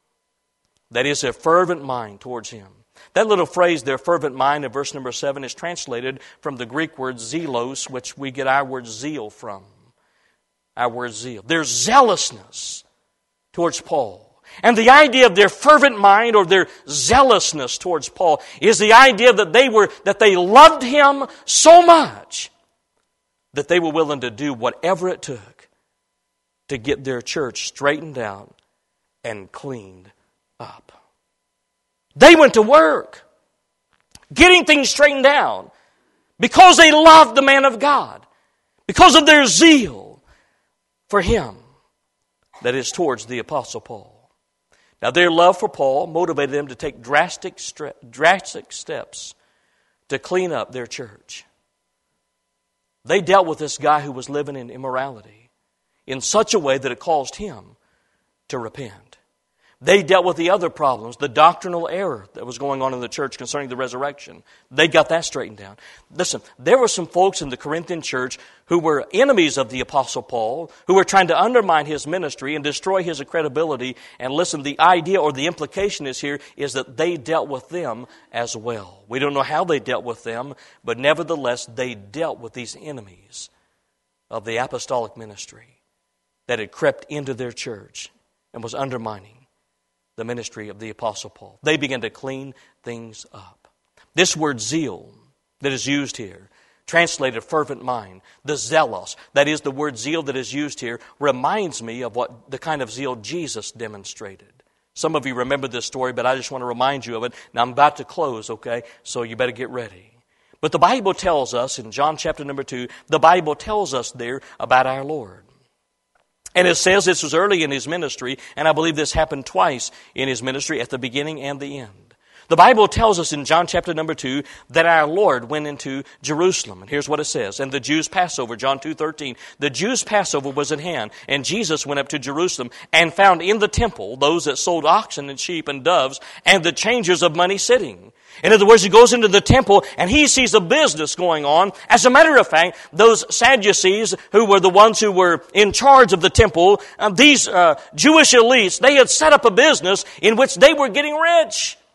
That is, their fervent mind towards him. That little phrase, their fervent mind, in verse number 7, is translated from the Greek word zelos, which we get our word zeal from. Our word zeal. Their zealousness towards Paul. And the idea of their fervent mind or their zealousness towards Paul is the idea that they loved him so much that they were willing to do whatever it took to get their church straightened out and cleaned up. They went to work getting things straightened out because they loved the man of God, because of their zeal for him, that is towards the Apostle Paul. Now their love for Paul motivated them to take drastic steps to clean up their church. They dealt with this guy who was living in immorality in such a way that it caused him to repent. They dealt with the other problems, the doctrinal error that was going on in the church concerning the resurrection. They got that straightened out. Listen, there were some folks in the Corinthian church who were enemies of the Apostle Paul, who were trying to undermine his ministry and destroy his credibility. And listen, the idea or the implication is that they dealt with them as well. We don't know how they dealt with them, but nevertheless, they dealt with these enemies of the apostolic ministry that had crept into their church and was undermining the ministry of the Apostle Paul. They began to clean things up. This word zeal that is used here, translated fervent mind, the zealous, that is the word zeal that is used here, reminds me of what the kind of zeal Jesus demonstrated. Some of you remember this story, but I just want to remind you of it. Now I'm about to close, okay? So you better get ready. But the Bible tells us, in John chapter number 2, the Bible tells us there about our Lord. And it says this was early in his ministry, and I believe this happened twice in his ministry, at the beginning and the end. The Bible tells us in John chapter number 2 that our Lord went into Jerusalem. And here's what it says. And the Jews' Passover, John 2:13. The Jews' Passover was at hand, and Jesus went up to Jerusalem and found in the temple those that sold oxen and sheep and doves and the changers of money sitting. In other words, he goes into the temple and he sees a business going on. As a matter of fact, those Sadducees, who were the ones who were in charge of the temple, these Jewish elites, they had set up a business in which they were getting rich.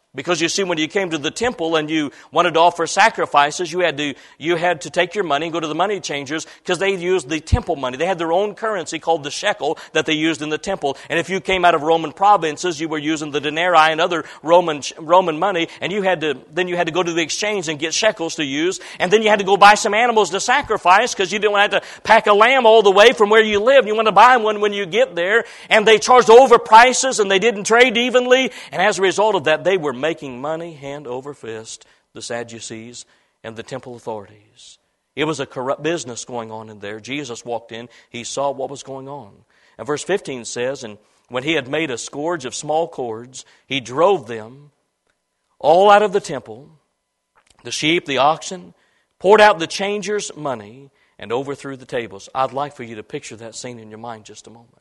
Because you see, when you came to the temple and you wanted to offer sacrifices, you had to take your money and go to the money changers because they used the temple money. They had their own currency called the shekel that they used in the temple. And if you came out of Roman provinces, you were using the denarii and other Roman money, and you had to go to the exchange and get shekels to use. And then you had to go buy some animals to sacrifice because you didn't want to have to pack a lamb all the way from where you live. You want to buy one when you get there. And they charged over prices and they didn't trade evenly. And as a result of that, they were making money hand over fist, the Sadducees and the temple authorities. It was a corrupt business going on in there. Jesus walked in. He saw what was going on. And verse 15 says, and when he had made a scourge of small cords, he drove them all out of the temple, the sheep, the oxen, poured out the changers' money, and overthrew the tables. I'd like for you to picture that scene in your mind just a moment.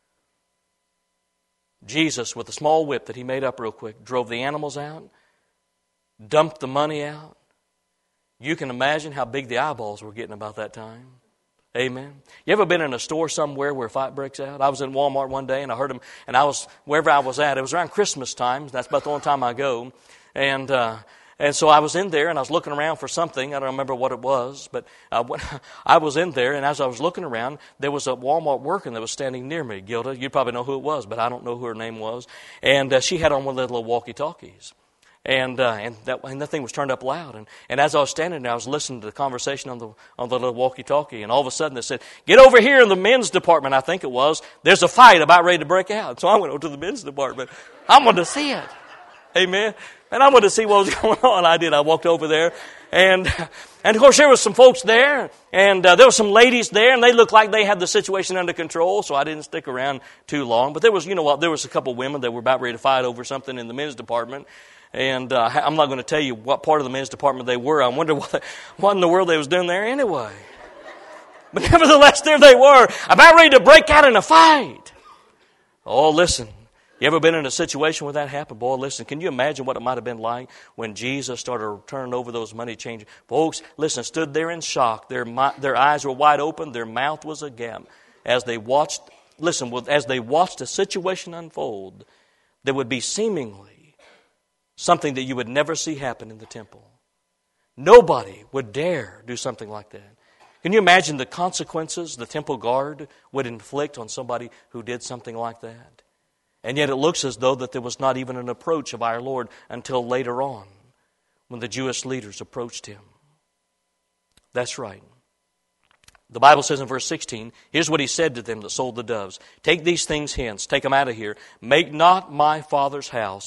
Jesus, with a small whip that he made up real quick, drove the animals out, dumped the money out. You can imagine how big the eyeballs were getting about that time. Amen. You ever been in a store somewhere where a fight breaks out? I was in Walmart one day and I heard them, and I was, wherever I was at, it was around Christmas time. That's about the only time I go. And so I was in there and I was looking around for something. I don't remember what it was, but I was in there, and as I was looking around, there was a Walmart worker that was standing near me. Gilda, you probably know who it was, but I don't know who her name was. And she had on one of the little walkie-talkies. And that thing was turned up loud. And as I was standing there, I was listening to the conversation on the little walkie-talkie. And all of a sudden, it said, "Get over here in the men's department," I think it was. "There's a fight about ready to break out." So I went over to the men's department. I wanted to see it. Amen. And I wanted to see what was going on. I did. I walked over there. And of course, there was some folks there. And there were some ladies there. And they looked like they had the situation under control. So I didn't stick around too long. But there was, there was a couple of women that were about ready to fight over something in the men's department. And I'm not going to tell you what part of the men's department they were. I wonder what in the world they was doing there anyway. But nevertheless, there they were, about ready to break out in a fight. Oh, listen. You ever been in a situation where that happened? Boy, listen, can you imagine what it might have been like when Jesus started turning over those money changers? Folks, listen, stood there in shock. Their eyes were wide open. Their mouth was agape. As they watched, as they watched the situation unfold, there would be seemingly something that you would never see happen in the temple. Nobody would dare do something like that. Can you imagine the consequences the temple guard would inflict on somebody who did something like that? And yet it looks as though that there was not even an approach of our Lord until later on when the Jewish leaders approached him. That's right. The Bible says in verse 16, here's what he said to them that sold the doves. "Take these things hence, take them out of here. Make not my Father's house,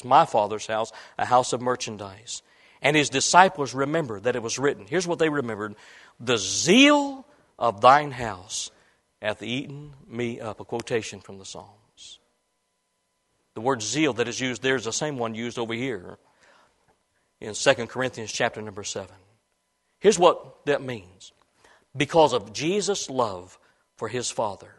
a house of merchandise." And his disciples remembered that it was written. Here's what they remembered. "The zeal of thine house hath eaten me up." A quotation from the Psalms. The word zeal that is used there is the same one used over here in 2 Corinthians chapter number 7. Here's what that means. Because of Jesus' love for his Father,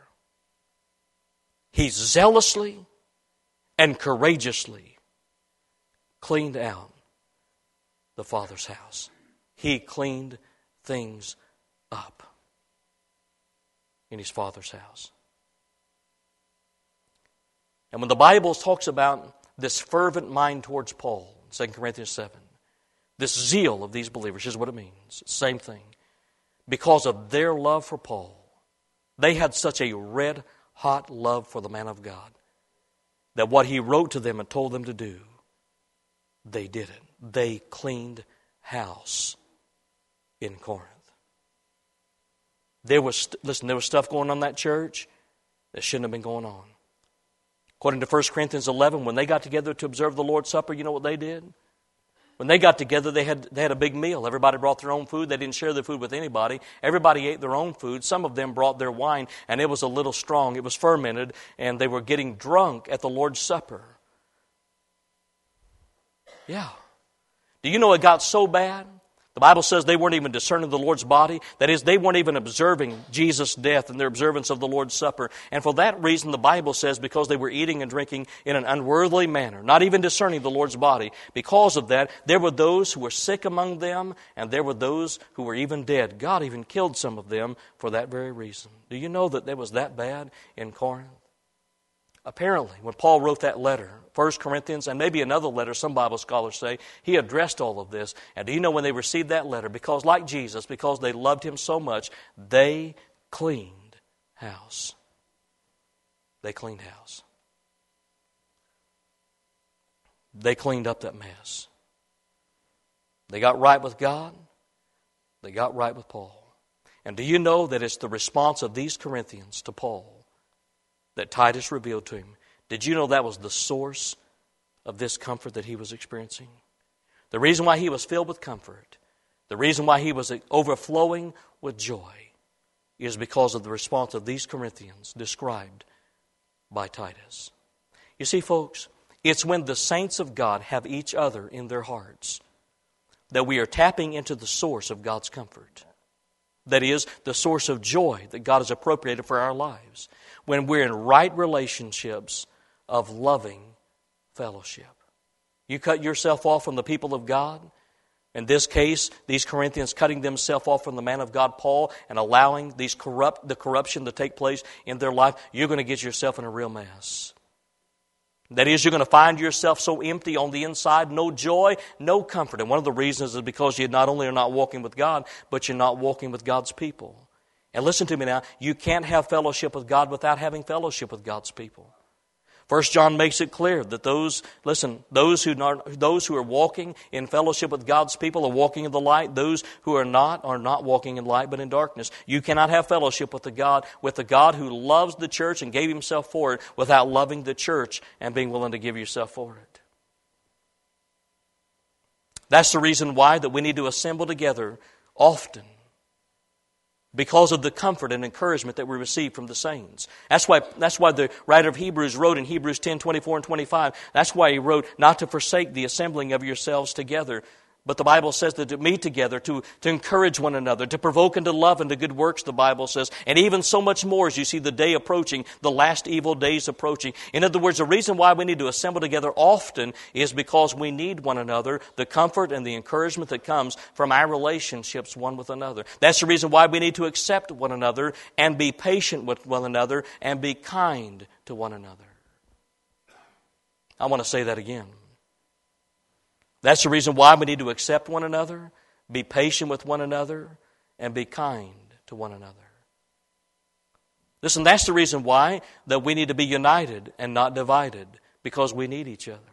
he zealously and courageously cleaned out the Father's house. He cleaned things up in his Father's house. And when the Bible talks about this fervent mind towards Paul, 2 Corinthians 7, this zeal of these believers, here's what it means. Same thing. Because of their love for Paul, they had such a red-hot love for the man of God that what he wrote to them and told them to do, they did it. They cleaned house in Corinth. There was stuff going on in that church that shouldn't have been going on. According to 1 Corinthians 11, when they got together to observe the Lord's Supper, you know what they did? When they got together, they had a big meal. Everybody brought their own food. They didn't share their food with anybody. Everybody ate their own food. Some of them brought their wine, and it was a little strong. It was fermented, and they were getting drunk at the Lord's Supper. Yeah. Do you know it got so bad? The Bible says they weren't even discerning the Lord's body. That is, they weren't even observing Jesus' death and their observance of the Lord's Supper. And for that reason, the Bible says, because they were eating and drinking in an unworthily manner, not even discerning the Lord's body, because of that, there were those who were sick among them, and there were those who were even dead. God even killed some of them for that very reason. Do you know that it was that bad in Corinth? Apparently, when Paul wrote that letter, 1 Corinthians, and maybe another letter, some Bible scholars say, he addressed all of this. And do you know when they received that letter? Because like Jesus, because they loved him so much, they cleaned house. They cleaned house. They cleaned up that mess. They got right with God. They got right with Paul. And do you know that it's the response of these Corinthians to Paul that Titus revealed to him? Did you know that was the source of this comfort that he was experiencing? The reason why he was filled with comfort, the reason why he was overflowing with joy, is because of the response of these Corinthians described by Titus. You see, folks, it's when the saints of God have each other in their hearts that we are tapping into the source of God's comfort. That is, the source of joy that God has appropriated for our lives. When we're in right relationships of loving fellowship. You cut yourself off from the people of God. In this case, these Corinthians cutting themselves off from the man of God, Paul, and allowing the corruption to take place in their life, you're going to get yourself in a real mess. That is, you're going to find yourself so empty on the inside, no joy, no comfort. And one of the reasons is because you not only are not walking with God, but you're not walking with God's people. And listen to me now, you can't have fellowship with God without having fellowship with God's people. 1 John makes it clear that those who are walking in fellowship with God's people are walking in the light. Those who are not walking in light but in darkness. You cannot have fellowship with the God who loves the church and gave himself for it without loving the church and being willing to give yourself for it. That's the reason why that we need to assemble together often. Because of the comfort and encouragement that we receive from the saints. That's why the writer of Hebrews wrote in Hebrews 10:24 and 25, that's why he wrote, not to forsake the assembling of yourselves together. But the Bible says that to meet together, to encourage one another, to provoke unto love and to good works, the Bible says. And even so much more as you see the day approaching, the last evil days approaching. In other words, the reason why we need to assemble together often is because we need one another, the comfort and the encouragement that comes from our relationships one with another. That's the reason why we need to accept one another and be patient with one another and be kind to one another. I want to say that again. That's the reason why we need to accept one another, be patient with one another, and be kind to one another. Listen, that's the reason why that we need to be united and not divided, because we need each other.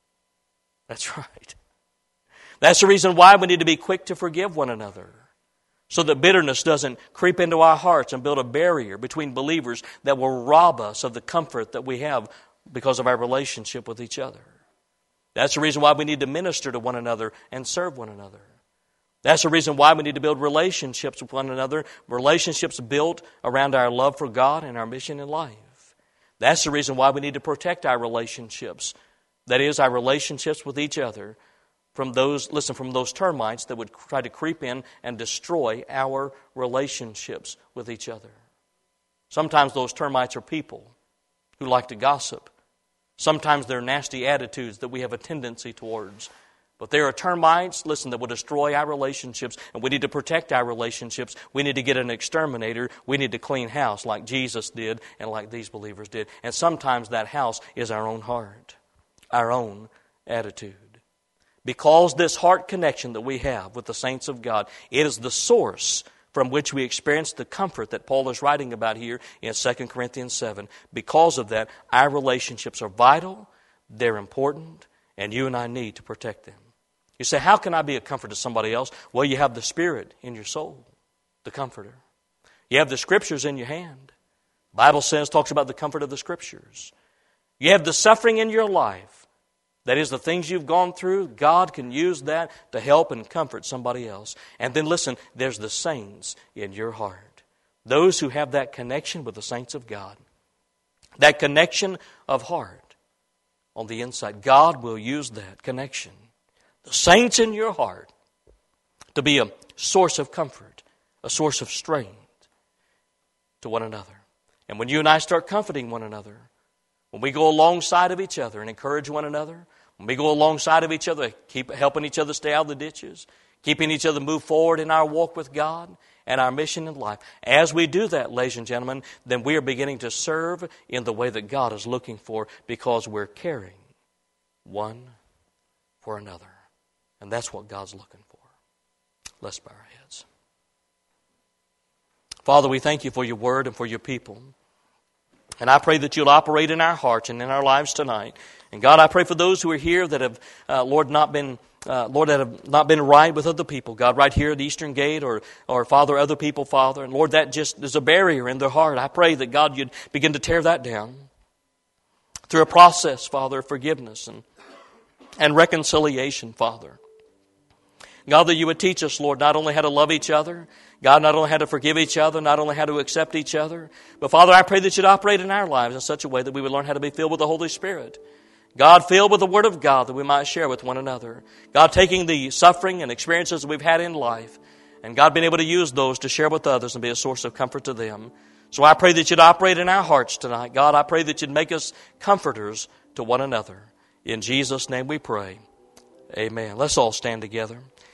That's right. That's the reason why we need to be quick to forgive one another, so that bitterness doesn't creep into our hearts and build a barrier between believers that will rob us of the comfort that we have because of our relationship with each other. That's the reason why we need to minister to one another and serve one another. That's the reason why we need to build relationships with one another, relationships built around our love for God and our mission in life. That's the reason why we need to protect our relationships, that is, our relationships with each other, from those termites that would try to creep in and destroy our relationships with each other. Sometimes those termites are people who like to gossip. Sometimes they're nasty attitudes that we have a tendency towards. But there are termites, that will destroy our relationships, and we need to protect our relationships. We need to get an exterminator. We need to clean house like Jesus did and like these believers did. And sometimes that house is our own heart, our own attitude. Because this heart connection that we have with the saints of God, it is the source from which we experience the comfort that Paul is writing about here in 2 Corinthians 7. Because of that, our relationships are vital, they're important, and you and I need to protect them. You say, how can I be a comfort to somebody else? Well, you have the Spirit in your soul, the Comforter. You have the Scriptures in your hand. The Bible talks about the comfort of the Scriptures. You have the suffering in your life. That is, the things you've gone through, God can use that to help and comfort somebody else. And then listen, there's the saints in your heart. Those who have that connection with the saints of God. That connection of heart on the inside. God will use that connection. The saints in your heart to be a source of comfort, a source of strength to one another. And when you and I start comforting one another, when we go alongside of each other and encourage one another, when we go alongside of each other, keep helping each other stay out of the ditches, keeping each other move forward in our walk with God, and our mission in life. As we do that, ladies and gentlemen, then we are beginning to serve in the way that God is looking for, because we're caring one for another. And that's what God's looking for. Let's bow our heads. Father, we thank you for your word and for your people. And I pray that you'll operate in our hearts and in our lives tonight. And God, I pray for those who are here that have, Lord, that have not been right with other people. God, right here at Eastern Gate or Father, other people, Father. And Lord, that just is a barrier in their heart. I pray that, God, you'd begin to tear that down through a process, Father, of forgiveness and reconciliation, Father. God, that you would teach us, Lord, not only how to love each other, God, not only how to forgive each other, not only how to accept each other, but Father, I pray that you'd operate in our lives in such a way that we would learn how to be filled with the Holy Spirit. God, filled with the Word of God that we might share with one another. God, taking the suffering and experiences that we've had in life, and God, being able to use those to share with others and be a source of comfort to them. So I pray that you'd operate in our hearts tonight. God, I pray that you'd make us comforters to one another. In Jesus' name we pray. Amen. Let's all stand together.